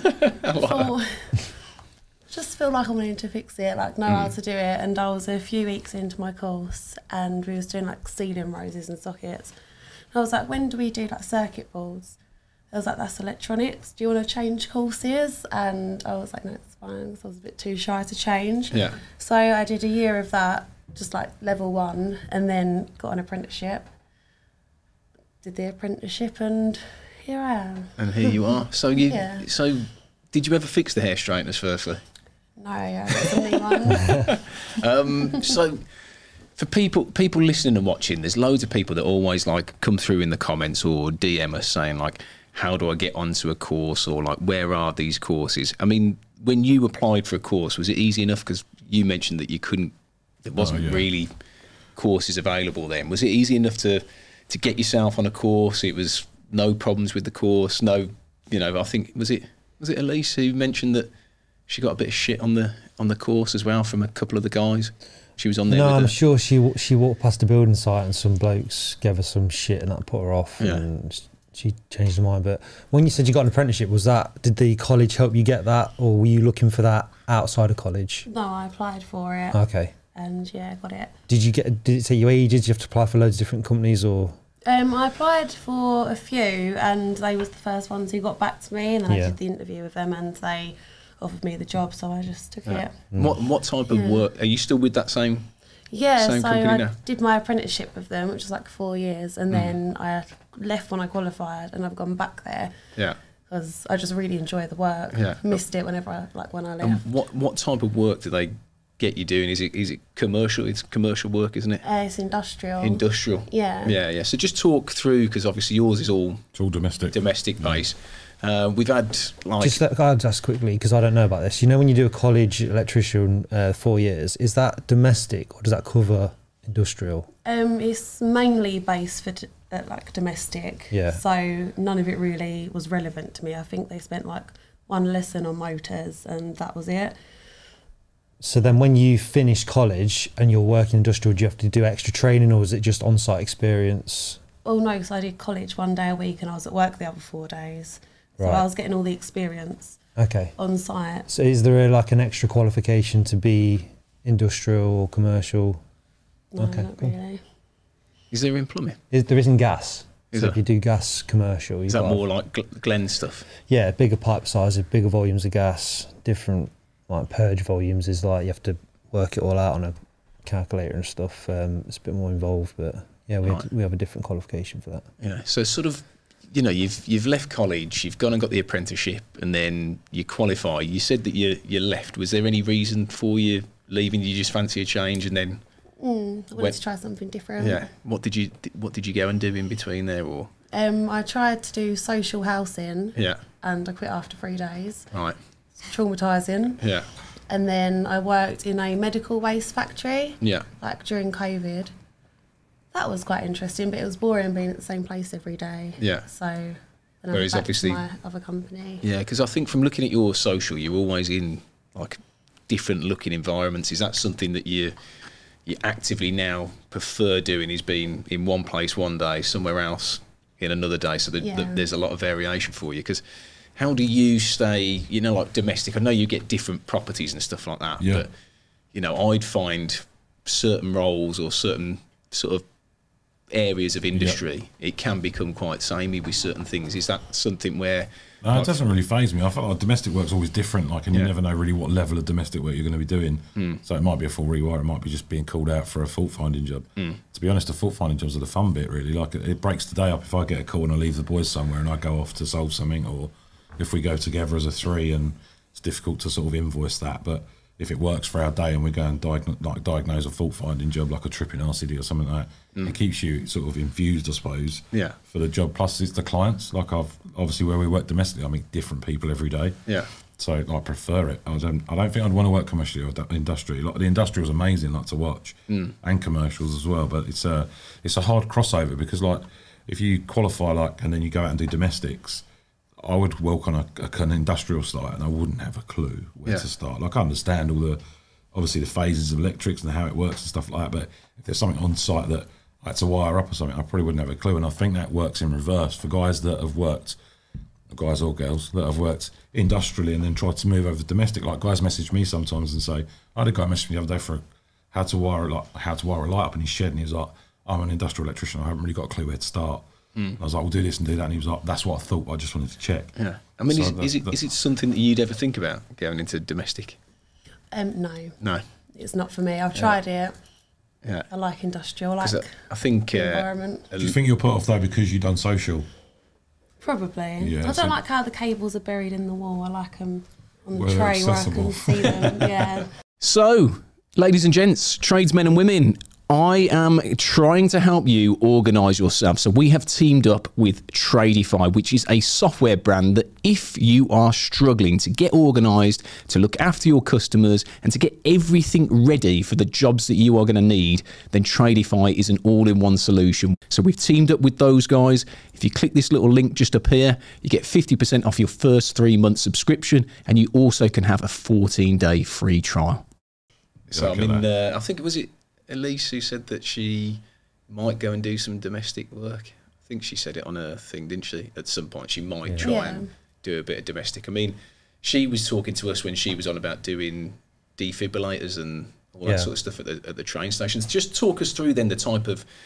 Just feel like I wanted to fix it, like know how to do it. And I was a few weeks into my course, and we was doing like sealing roses and sockets. And I was like, when do we do like circuit boards? I was like, that's electronics. Do you want to change courses? And I was like, no, it's fine, because I was a bit too shy to change. Yeah. So I did a year of that, just like level 1, and then got an apprenticeship. Did the apprenticeship, and here I am. And here you are. So so did you ever fix the hair straighteners firstly? No, it's a new one. So for people listening and watching, there's loads of people that always like come through in the comments or DM us saying like, how do I get onto a course, or like, where are these courses? I mean, when you applied for a course, was it easy enough? Because you mentioned that there wasn't really courses available then. Was it easy enough to get yourself on a course? It was no problems with the course. No, I think was it Elise who mentioned that she got a bit of shit on the course as well from a couple of the guys. She was on there. No, I'm sure she walked past the building site and some blokes gave her some shit and that put her off. Yeah. And she changed her mind. But when you said you got an apprenticeship, did the college help you get that, or were you looking for that outside of college? No, I applied for it. Okay. And got it. Did it take you ages? Did you have to apply for loads of different companies, or? I applied for a few, and they was the first ones who got back to me, and then I Yeah. did the interview with them, and they offered me the job, so I just took it. What type of work? Are you still with that same? Yeah, Same so company I now? did my apprenticeship with them, which was like 4 years, and then I left when I qualified, and I've gone back there Yeah. because I just really enjoy the work. Yeah. Missed it whenever when I And left. what type of work do they get you doing? Is it commercial? It's commercial work, isn't it? It's industrial. Industrial. Yeah. Yeah. So just talk through, because obviously yours is all It's all domestic. domestic based. We've had like Just let I'll ask quickly because I don't know about this. You know, when you do a college electrician 4 years, is that domestic or does that cover industrial? It's mainly based for like domestic. Yeah. So none of it really was relevant to me. I think they spent like one lesson on motors, and that was it. So then, when you finish college and you're working industrial, do you have to do extra training, or is it just on-site experience? Oh no, because I did college 1 day a week, and I was at work the other 4 days. So Right. I was getting all the experience Okay. on site. So is there like an extra qualification to be industrial or commercial? No, Okay, not cool. really. is there in plumbing? There isn't gas. Is So there? if you do gas commercial, Is that more like Glen stuff? Yeah, bigger pipe sizes, bigger volumes of gas, different like purge volumes. Is like you have to work it all out on a calculator and stuff. It's a bit more involved, but yeah, we have a different qualification for that. Yeah. So sort of, you know, you've left college, you've gone and got the apprenticeship, and then you qualify. You said that you left. Was there any reason for you leaving? Did you just fancy a change, and then I wanted to try something different. yeah? What did you go and do in between there, or I tried to do social housing, yeah? and I quit after 3 days. Right. Traumatising. Yeah. And then I worked in a medical waste factory, Yeah. like during COVID. That was quite interesting, but it was boring being at the same place every day. Yeah. So then I Whereas went back obviously- to my other company. Yeah, because I think from looking at your social, you're always in like different looking environments. Is that something that you actively now prefer doing? Is being in one place one day, somewhere else in another day, so that, Yeah. that there's a lot of variation for you? Because how do you stay, you know, like domestic? I know you get different properties and stuff like that, Yeah. but you know, I'd find certain roles or certain sort of areas of industry, it can become quite samey with certain things. Is that something where No, it doesn't really faze me. I feel like domestic work's always different, like, and you Yeah. never know really what level of domestic work you're going to be doing. So it might be a full rewire, it might be just being called out for a fault finding job. To be honest, the fault finding jobs are the fun bit, really. Like, it breaks the day up if I get a call and I leave the boys somewhere and I go off to solve something, or if we go together as a 3 and it's difficult to sort of invoice that. But if it works for our day and we go and diagnose a fault finding job like a tripping RCD or something like that, it keeps you sort of infused, I suppose, Yeah. for the job. Plus, it's the clients. Like, I've obviously where we work domestically, I meet different people every day. Yeah. So I prefer it. I don't think I'd want to work commercially or industrial. Like, the industrial is amazing, like, to watch, and commercials as well. But it's a hard crossover because, like, if you qualify, like, and then you go out and do domestics, I would work on an industrial site and I wouldn't have a clue where Yeah. to start. Like, I understand all obviously the phases of electrics and how it works and stuff like that. But if there's something on site that I had to wire up or something, I probably wouldn't have a clue. And I think that works in reverse for guys that have worked, guys or girls that have worked industrially and then tried to move over to domestic. Like, guys message me sometimes and say, I had a guy message me the other day for how to wire a light up in his shed, and he was like, I'm an industrial electrician, I haven't really got a clue where to start. I was like, we'll do this and do that, and he was like, that's what I thought, I just wanted to check. Yeah. I mean, So is it something that you'd ever think about going into domestic? No, No. it's not for me. I've tried it. Yeah. I like industrial, I 'Cause like I think the environment. Do you think you're put off though because you've done social? Probably. Yeah, I don't so- like how the cables are buried in the wall. I like them on the Where they're tray where I accessible. can see them. Yeah. So, ladies and gents, tradesmen and women, I am trying to help you organise yourself. So we have teamed up with Tradify, which is a software brand that if you are struggling to get organised, to look after your customers and to get everything ready for the jobs that you are going to need, then Tradify is an all-in-one solution. So we've teamed up with those guys. If you click this little link just up here, you get 50% off your first 3-month subscription, and you also can have a 14-day free trial. So, I Look at mean, that. I think, was it Elise who said that she might go and do some domestic work? I think she said it on her thing, didn't she? At some point, she might try Yeah. and do a bit of domestic. I mean, she was talking to us when she was on about doing defibrillators and all that Yeah. sort of stuff at the train stations. Just talk us through then the type of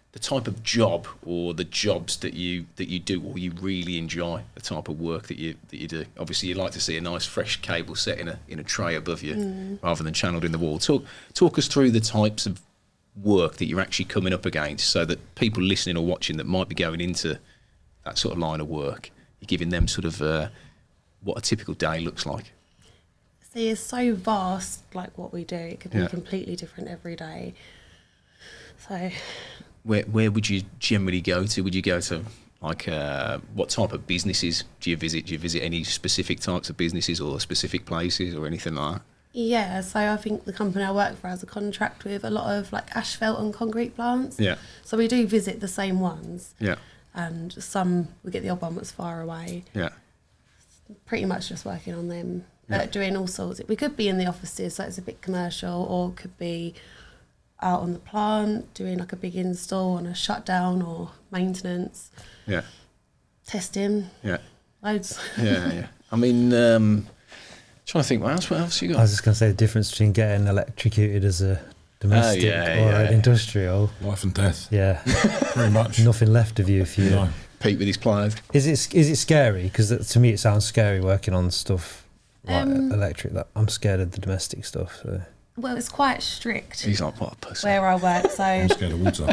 the type of job or the jobs that you do or you really enjoy, the type of work that you do. Obviously, you'd like to see a nice fresh cable set in a tray above you rather than channeled in the wall. Talk us through the types of work that you're actually coming up against, so that people listening or watching that might be going into that sort of line of work, you're giving them sort of what a typical day looks like. See, it's so vast, like what we do. It could be completely different every day. So, where would you generally go to? Would you go to like what type of businesses do you visit? Do you visit any specific types of businesses or specific places or anything like that? Yeah, so I think the company I work for has a contract with a lot of like asphalt and concrete plants. Yeah. So we do visit the same ones. Yeah. And some, we get the odd one that's far away. Yeah. Pretty much just working on them, Yeah. doing all sorts. We could be in the offices, so it's a bit commercial, or could be out on the plant, doing like a big install on a shutdown or maintenance. Yeah. Testing. Yeah. Loads. Yeah. I mean, trying to think, what else you got? I was just going to say the difference between getting electrocuted as a domestic or an industrial. Life and death. Yeah. Pretty much. Nothing left of you if you... No. Pete with his pliers. Is it scary? Because to me it sounds scary working on stuff like electric. That I'm scared of the domestic stuff. So. Well, it's quite strict He's like, what a pussy. where I work, so I'm scared of water.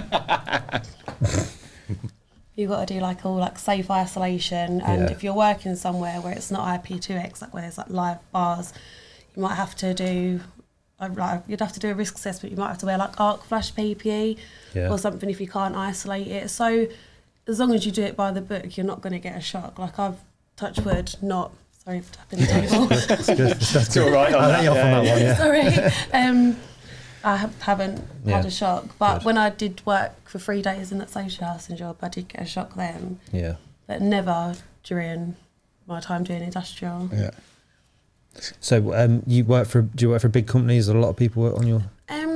you've got to do like all like safe isolation, and Yeah. if you're working somewhere where it's not IP2X, like where there's like live bars, you might have to do you'd have to do a risk assessment. You might have to wear like arc flash PPE or something if you can't isolate it. So as long as you do it by the book, you're not going to get a shock. Like I've, touch wood, not, sorry for tapping the table. That's good. That's all right. I'll let you off on that one. Yeah. Sorry. I haven't had a shock, but Good. when I did work for 3 days in that social housing job, I did get a shock then, Yeah. but never during my time doing industrial. Yeah. So do you work for big companies? A lot of people work on your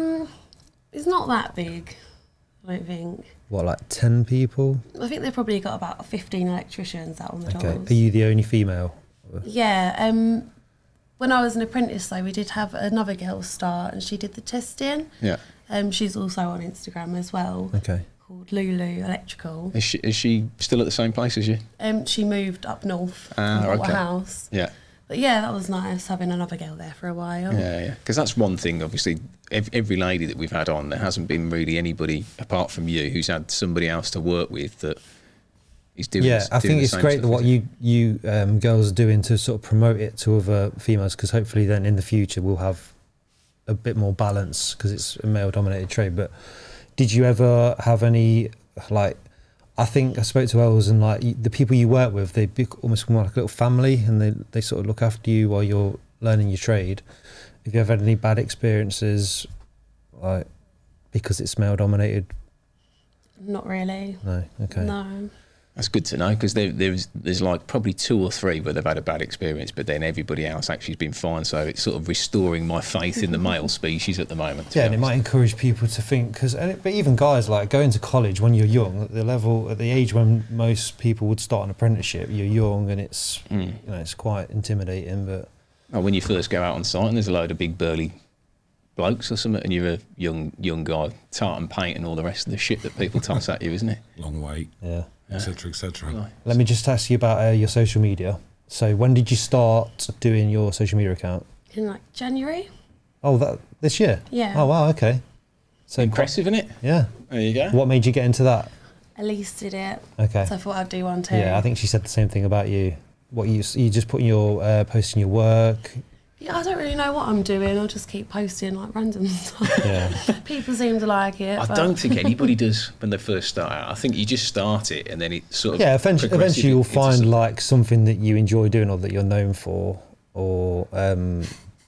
It's not that big, I don't think. what, like 10 people? I think they've probably got about 15 electricians out on the Okay. doors. Are you the only female? Yeah. When I was an apprentice, though, we did have another girl start, and she did the testing. Yeah. She's also on Instagram as well, Okay. called Lulu Electrical. Is she still at the same place as you? She moved up north and bought okay. a house. Yeah. But yeah, that was nice having another girl there for a while. Yeah. Because that's one thing, obviously, every lady that we've had on, there hasn't been really anybody, apart from you, who's had somebody else to work with that is doing Yeah, I think it's great that what you girls are doing to sort of promote it to other females, because hopefully then in the future we'll have a bit more balance, because it's a male-dominated trade. But did you ever have any, like, I think I spoke to Els, and like the people you work with, they almost more like a little family, and they sort of look after you while you're learning your trade. Have you ever had any bad experiences, like, because it's male-dominated? Not really. No, okay. No. That's good to know, because there's like probably 2 or 3 where they've had a bad experience, but then everybody else actually has been fine. So it's sort of restoring my faith in the male species at the moment. Yeah, and it might encourage people to think, but even guys, like going to college when you're young, at the age when most people would start an apprenticeship, you're young, and it's it's quite intimidating. But when you first go out on site and there's a load of big burly blokes or something, and you're a young guy, tartan paint and all the rest of the shit that people toss at you, isn't it? Long wait, yeah, etc., etc. Let me just ask you about your social media. So when did you start doing your social media account? In like January? Oh, this year? Yeah. Oh, wow, okay. So Impressive, isn't it? Yeah. There you go. What made you get into that? Elise did it. Okay. So I thought I'd do one too. Yeah, I think she said the same thing about you. What you just putting your posting your work. Yeah, I don't really know what I'm doing. I'll just keep posting like random stuff. Yeah. People seem to like it. I don't think anybody does when they first start out. I think you just start it and then it sort of... Yeah, eventually you'll into find something. like something that you enjoy doing or that you're known for, or I'm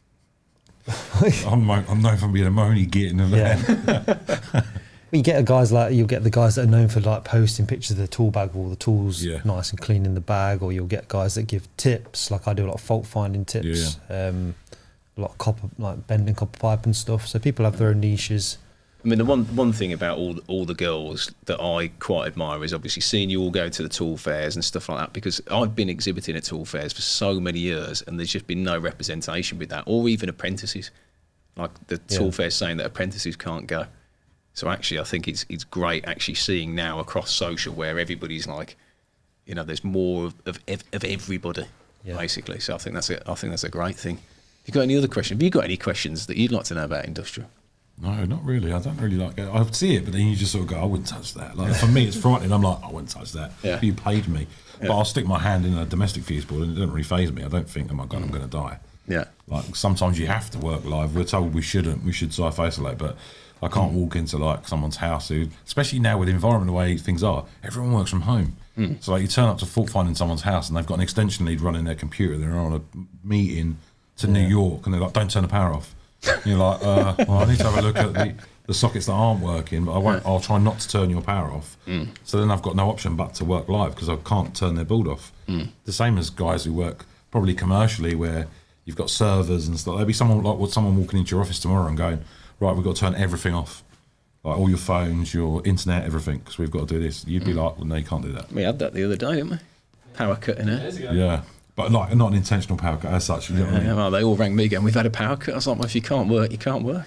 known for being a moany getting of yeah. You get you'll get the guys that are known for like posting pictures of the tool bag with all the tools nice and clean in the bag, or you'll get guys that give tips. Like I do a lot of fault finding tips, a lot of copper, like bending copper pipe and stuff. So people have their own niches. I mean, the one thing about all the girls that I quite admire is obviously seeing you all go to the tool fairs and stuff like that, because I've been exhibiting at tool fairs for so many years and there's just been no representation with that, or even apprentices. Like the tool fairs saying that apprentices can't go. So actually, I think it's great actually seeing now across social where everybody's like, you know, there's more of everybody, basically. So I think that's a great thing. Have you got any other questions? Have you got any questions that you'd like to know about industrial? No, not really. I don't really like it. I see it, but then you just sort of go, I wouldn't touch that. Like for me, it's frightening. I'm like, I wouldn't touch that. Yeah. You paid me. Yeah. But I'll stick my hand in a domestic fuse board and it doesn't really faze me. I don't think, oh my God, I'm going to die. Yeah. Like sometimes you have to work live. We're told we shouldn't. We should self-isolate, but I can't walk into like someone's house who, especially now with the environment the way things are, everyone works from home. So like you turn up to fault finding someone's house and they've got an extension lead running their computer. They're on a meeting to New York and they're like, don't turn the power off. And you're like, well, I need to have a look at the sockets that aren't working, but I won't. I'll try not to turn your power off. So then I've got no option but to work live because I can't turn their board off. The same as guys who work probably commercially where you've got servers and stuff. There'll be someone walking into your office tomorrow and going, right, we've got to turn everything off. Like all your phones, your internet, everything, because we've got to do this. You'd be like, well, no, you can't do that. We had that the other day, didn't we? Power cut in it. Yeah. But like, not an intentional power cut as such. You know what I mean? Well, they all rang me going, we've had a power cut. I was like, well, if you can't work, you can't work.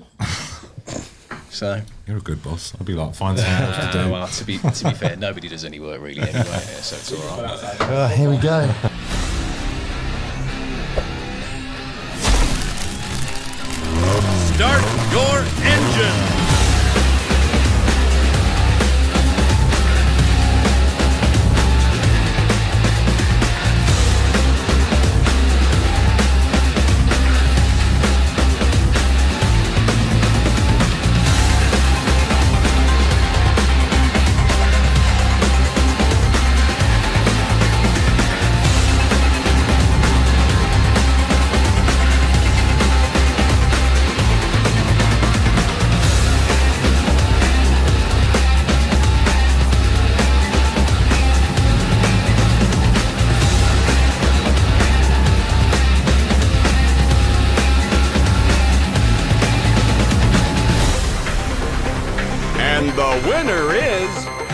So you're a good boss. I'd be like, find something else to do. Well, to be fair, nobody does any work really anyway here, so it's all right. Here we go. Start your engine. And the winner is...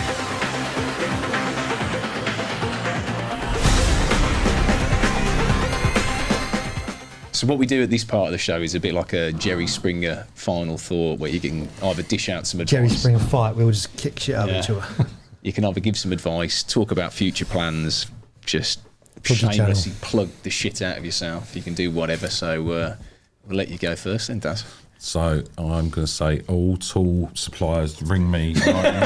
So what we do at this part of the show is a bit like a Jerry Springer final thought where you can either dish out some advice. Jerry Springer fight, we'll just kick shit out of each other. You can either give some advice, talk about future plans, just Plug your shamelessly channel. plug the shit out of yourself. You can do whatever. So we'll let you go first then, Daz. So I'm going to say all tool suppliers ring me.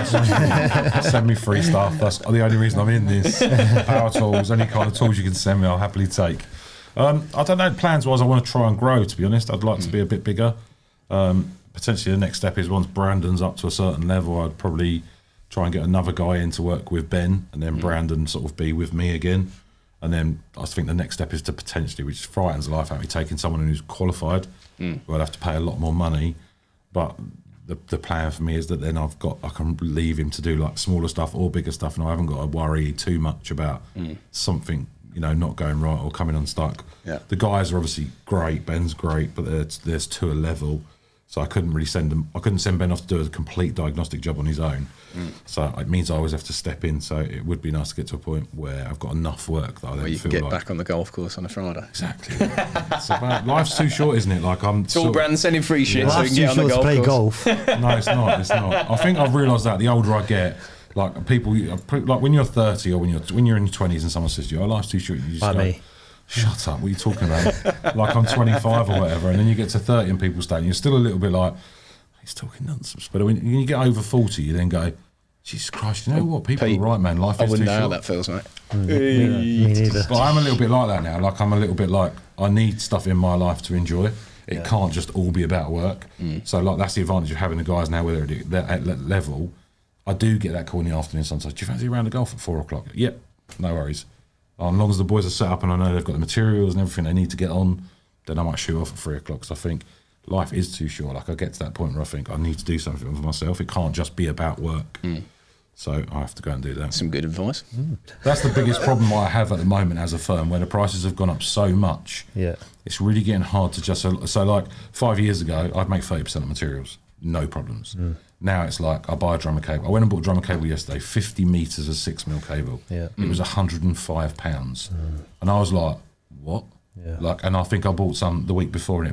Send me free stuff. That's the only reason I'm in this. Power tools, any kind of tools you can send me, I'll happily take. I don't know, plans-wise, I want to try and grow, to be honest. I'd like to be a bit bigger. Potentially the next step is once Brandon's up to a certain level, I'd probably try and get another guy in to work with Ben, and then Brandon sort of be with me again. And then I think the next step is to potentially, which frightens the life out of me, taking someone who's qualified, who I'd have to pay a lot more money. But the plan for me is that then I can leave him to do like smaller stuff or bigger stuff, and I haven't got to worry too much about something, you know, not going right or coming unstuck. Yeah. The guys are obviously great. Ben's great, but there's to a level. So I couldn't really send him. I couldn't send Ben off to do a complete diagnostic job on his own. So it means I always have to step in. So it would be nice to get to a point where I've got enough work that I Where then you can feel get like back on the golf course on a Friday. exactly. It's about, life's too short, isn't it? Like I'm. It's all Brandon sending free shit so we Life's can too get on the short to golf play course. golf. No, it's not. It's not. I think I've realised that the older I get, like people, like when you're 30 or when you're in your 20s and someone says to you, "Oh, life's too short," you just Like go, me. "Shut up! What are you talking about?" Like I'm 25 or whatever, and then you get to 30 and people stay, and you're still a little bit like, "He's talking nonsense." But when you get over 40, you then go, "Jesus Christ! You know what? People Pete, are right, man. Life I is too wouldn't know how short." that feels, mate. Me neither. But I'm a little bit like that now. Like I'm a little bit like I need stuff in my life to enjoy. It can't just all be about work. So like that's the advantage of having the guys now where they're at that level. I do get that call in the afternoon sometimes. Do you fancy a round of golf at 4 o'clock? Yep, no worries. As long as the boys are set up and I know they've got the materials and everything they need to get on, then I might shoot off at 3 o'clock. Because I think life is too short. Like I get to that point where I think I need to do something for myself. It can't just be about work. So I have to go and do that. Some good advice. That's the biggest problem I have at the moment as a firm, where the prices have gone up so much. Yeah. It's really getting hard to just... So like 5 years ago, I'd make 30% of materials. No problems. Now it's like I buy a drummer cable. I went and bought a drummer cable yesterday, 50 metres of 6mm cable. Yeah. It was £105. And I was like, what? Yeah. Like, and I think I bought some the week before and it was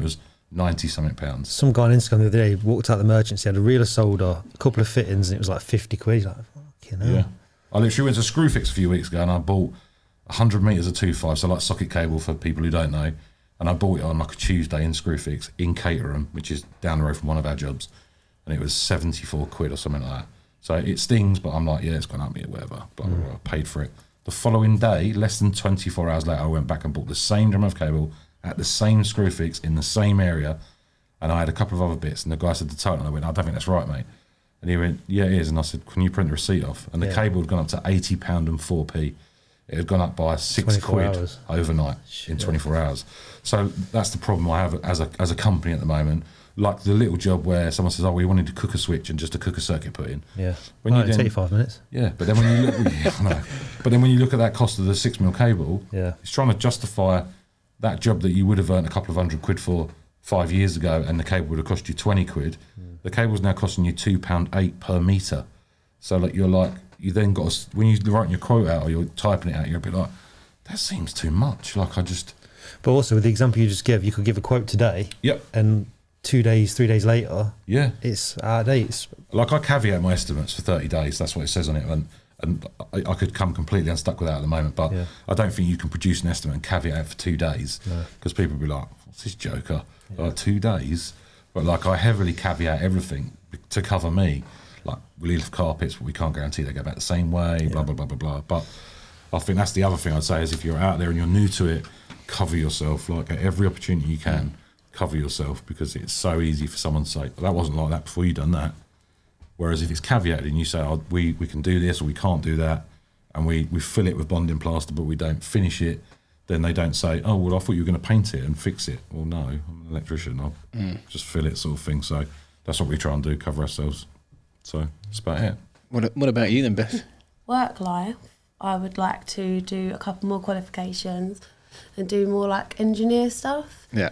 90 something pounds. Some guy on Instagram the other day walked out the merchants, he had a reel of solder, a couple of fittings, and it was like 50 quid. He's like, fucking hell. Yeah. I literally went to Screwfix a few weeks ago and I bought 100 metres of 2.5, so like socket cable for people who don't know. And I bought it on like a Tuesday in Screwfix in Caterham, which is down the road from one of our jobs. And it was 74 quid or something like that. So it stings, but I'm like, yeah, it's gone up me or whatever. Blah, blah, blah. I paid for it. The following day, less than 24 hours later, I went back and bought the same drum of cable at the same Screwfix in the same area. And I had a couple of other bits. And the guy said the total. And I went, I don't think that's right, mate. And he went, yeah, it is. And I said, can you print the receipt off? And the cable had gone up to £80 and 4p. It had gone up by 6 quid hours. overnight in 24 hours. So that's the problem I have as a company at the moment. Like the little job where someone says, oh, we wanted to cook a switch and just a cooker circuit put in. Yeah. When you take 5 minutes. Yeah, but then when you look, I know. But then when you look at that cost of the 6mm cable, Yeah. it's trying to justify that job that you would have earned a couple of £100 for 5 years ago, and the cable would have cost you 20 quid. The cable's now costing you £2.8 per metre. So like you then got to, when you're writing your quote out or you're typing it out, you're a bit like, that seems too much. Like I just. But also with the example you just gave, you could give a quote today. Yep. And 2 days, 3 days later, yeah, it's out of date. Like I caveat my estimates for 30 days. That's what it says on it, and I could come completely unstuck with that at the moment. But I don't think you can produce an estimate and caveat it for 2 days because people will be like, "What's this joker?" 2 days. But like I heavily caveat everything to cover me. Like we lift carpets, but we can't guarantee they go back the same way. Blah blah blah blah blah. But I think that's the other thing I'd say is if you're out there and you're new to it, cover yourself. Like at every opportunity you can. Cover yourself because it's so easy for someone to say, that wasn't like that before you done that. Whereas if it's caveated and you say, oh, we can do this or we can't do that, and we fill it with bonding plaster but we don't finish it, then they don't say, oh, well, I thought you were going to paint it and fix it. Well, no, I'm an electrician. I'll just fill it sort of thing. So that's what we try and do, cover ourselves. So that's about it. What about you then, Beth? Work life, I would like to do a couple more qualifications and do more like engineer stuff. Yeah.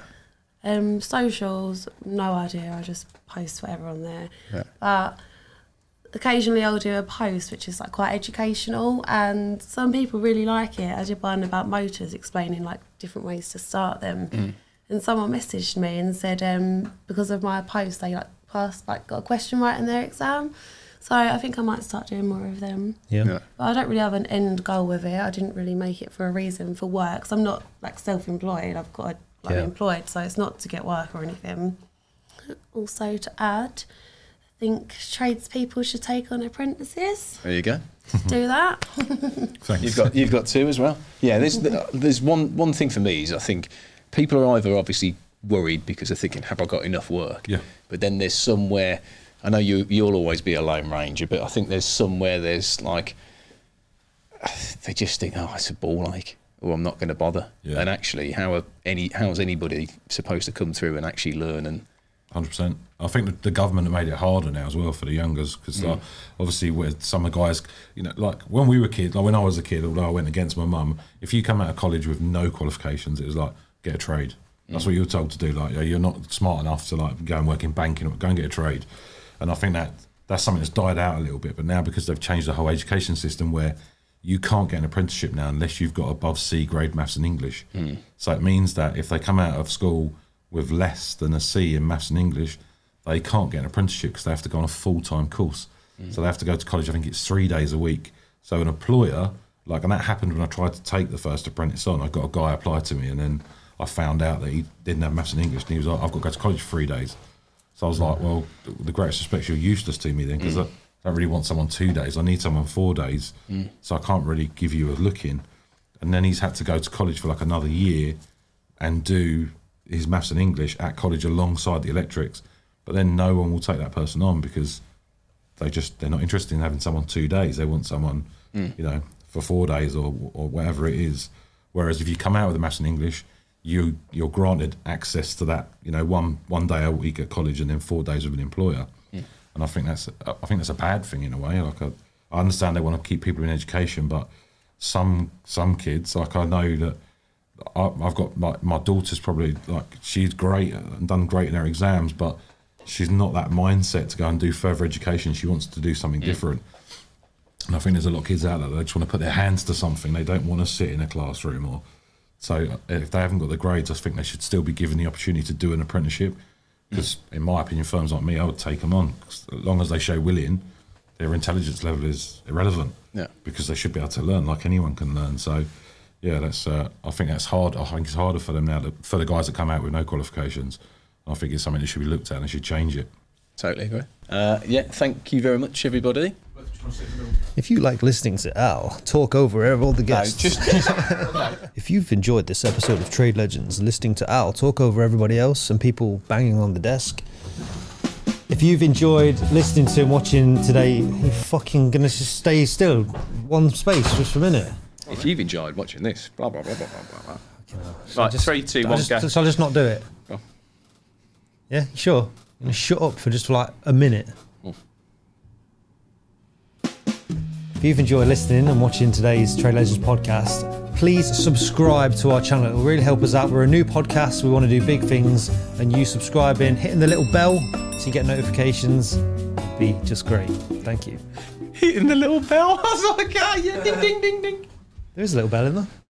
Socials, no idea. I just post whatever on there. Yeah. But occasionally I'll do a post which is like quite educational, and some people really like it. I did one about motors, explaining like different ways to start them. And someone messaged me and said because of my post they got a question right in their exam. So I think I might start doing more of them. Yeah. But I don't really have an end goal with it. I didn't really make it for a reason for work. So I'm not like self-employed. I've got I'm employed, so it's not to get work or anything. Also to add, I think tradespeople should take on apprentices. There you go. Do that. Thanks. You've got two as well. Yeah, there's one thing for me is I think people are either obviously worried because they're thinking, have I got enough work? Yeah. But then there's somewhere, I know you'll always be a lone ranger, but I think there's somewhere there's like, they just think, oh, it's a ball ache. Or I'm not going to bother. Yeah. And actually, how's anybody supposed to come through and actually learn? And 100%. I think the government have made it harder now as well for the youngers because like, obviously with some of the guys, like when we were kids, like when I was a kid, although I went against my mum, if you come out of college with no qualifications, it was like, get a trade. That's what you were told to do. Like, you're not smart enough to like go and work in banking or go and get a trade. And I think that's something that's died out a little bit. But now because they've changed the whole education system where you can't get an apprenticeship now unless you've got above C grade maths and English. So it means that if they come out of school with less than a C in maths and English, they can't get an apprenticeship because they have to go on a full-time course. So they have to go to college, I think it's 3 days a week. So an employer, and that happened when I tried to take the first apprentice on. I got a guy apply to me and then I found out that he didn't have maths and English and he was like, I've got to go to college for 3 days. So I was like, well, the greatest respect, you're useless to me then because I don't really want someone 2 days. I need someone 4 days. So I can't really give you a look in. And then he's had to go to college for like another year and do his maths and English at college alongside the electrics. But then no one will take that person on because they're not interested in having someone 2 days. They want someone, for 4 days or whatever it is. Whereas if you come out with the maths and English, you're granted access to that, one day a week at college and then 4 days with an employer. And I think that's a bad thing in a way. Like I understand they want to keep people in education, but some kids, like I know that I've got my daughter's probably she's great and done great in her exams, but she's not that mindset to go and do further education. She wants to do something different. And I think there's a lot of kids out there that just want to put their hands to something. They don't want to sit in a classroom or So if they haven't got the grades, I think they should still be given the opportunity to do an apprenticeship. Because in my opinion, firms like me, I would take them on. 'Cause as long as they show willing, their intelligence level is irrelevant. Yeah. Because they should be able to learn like anyone can learn. So yeah, that's. I think that's hard. I think it's harder for them now, for the guys that come out with no qualifications. I think it's something that should be looked at and they should change it. Totally agree. Yeah, thank you very much, everybody. If you like listening to Al talk over all the guests, if you've enjoyed this episode of Trade Legends, listening to Al talk over everybody else and people banging on the desk, if you've enjoyed listening to and watching today, you're fucking gonna just stay still, one space just for a minute. If you've enjoyed watching this, blah blah blah blah blah blah. Right, 3, 2, 1, go. So I'll just not do it. Go. Yeah, sure. I'm gonna shut up for just like a minute. If you've enjoyed listening and watching today's Trade Legends podcast, please subscribe to our channel. It will really help us out. We're a new podcast. We want to do big things, and you subscribing, hitting the little bell so you get notifications would be just great. Thank you. Hitting the little bell. I was like, yeah, ding, ding, ding, ding. There is a little bell in there.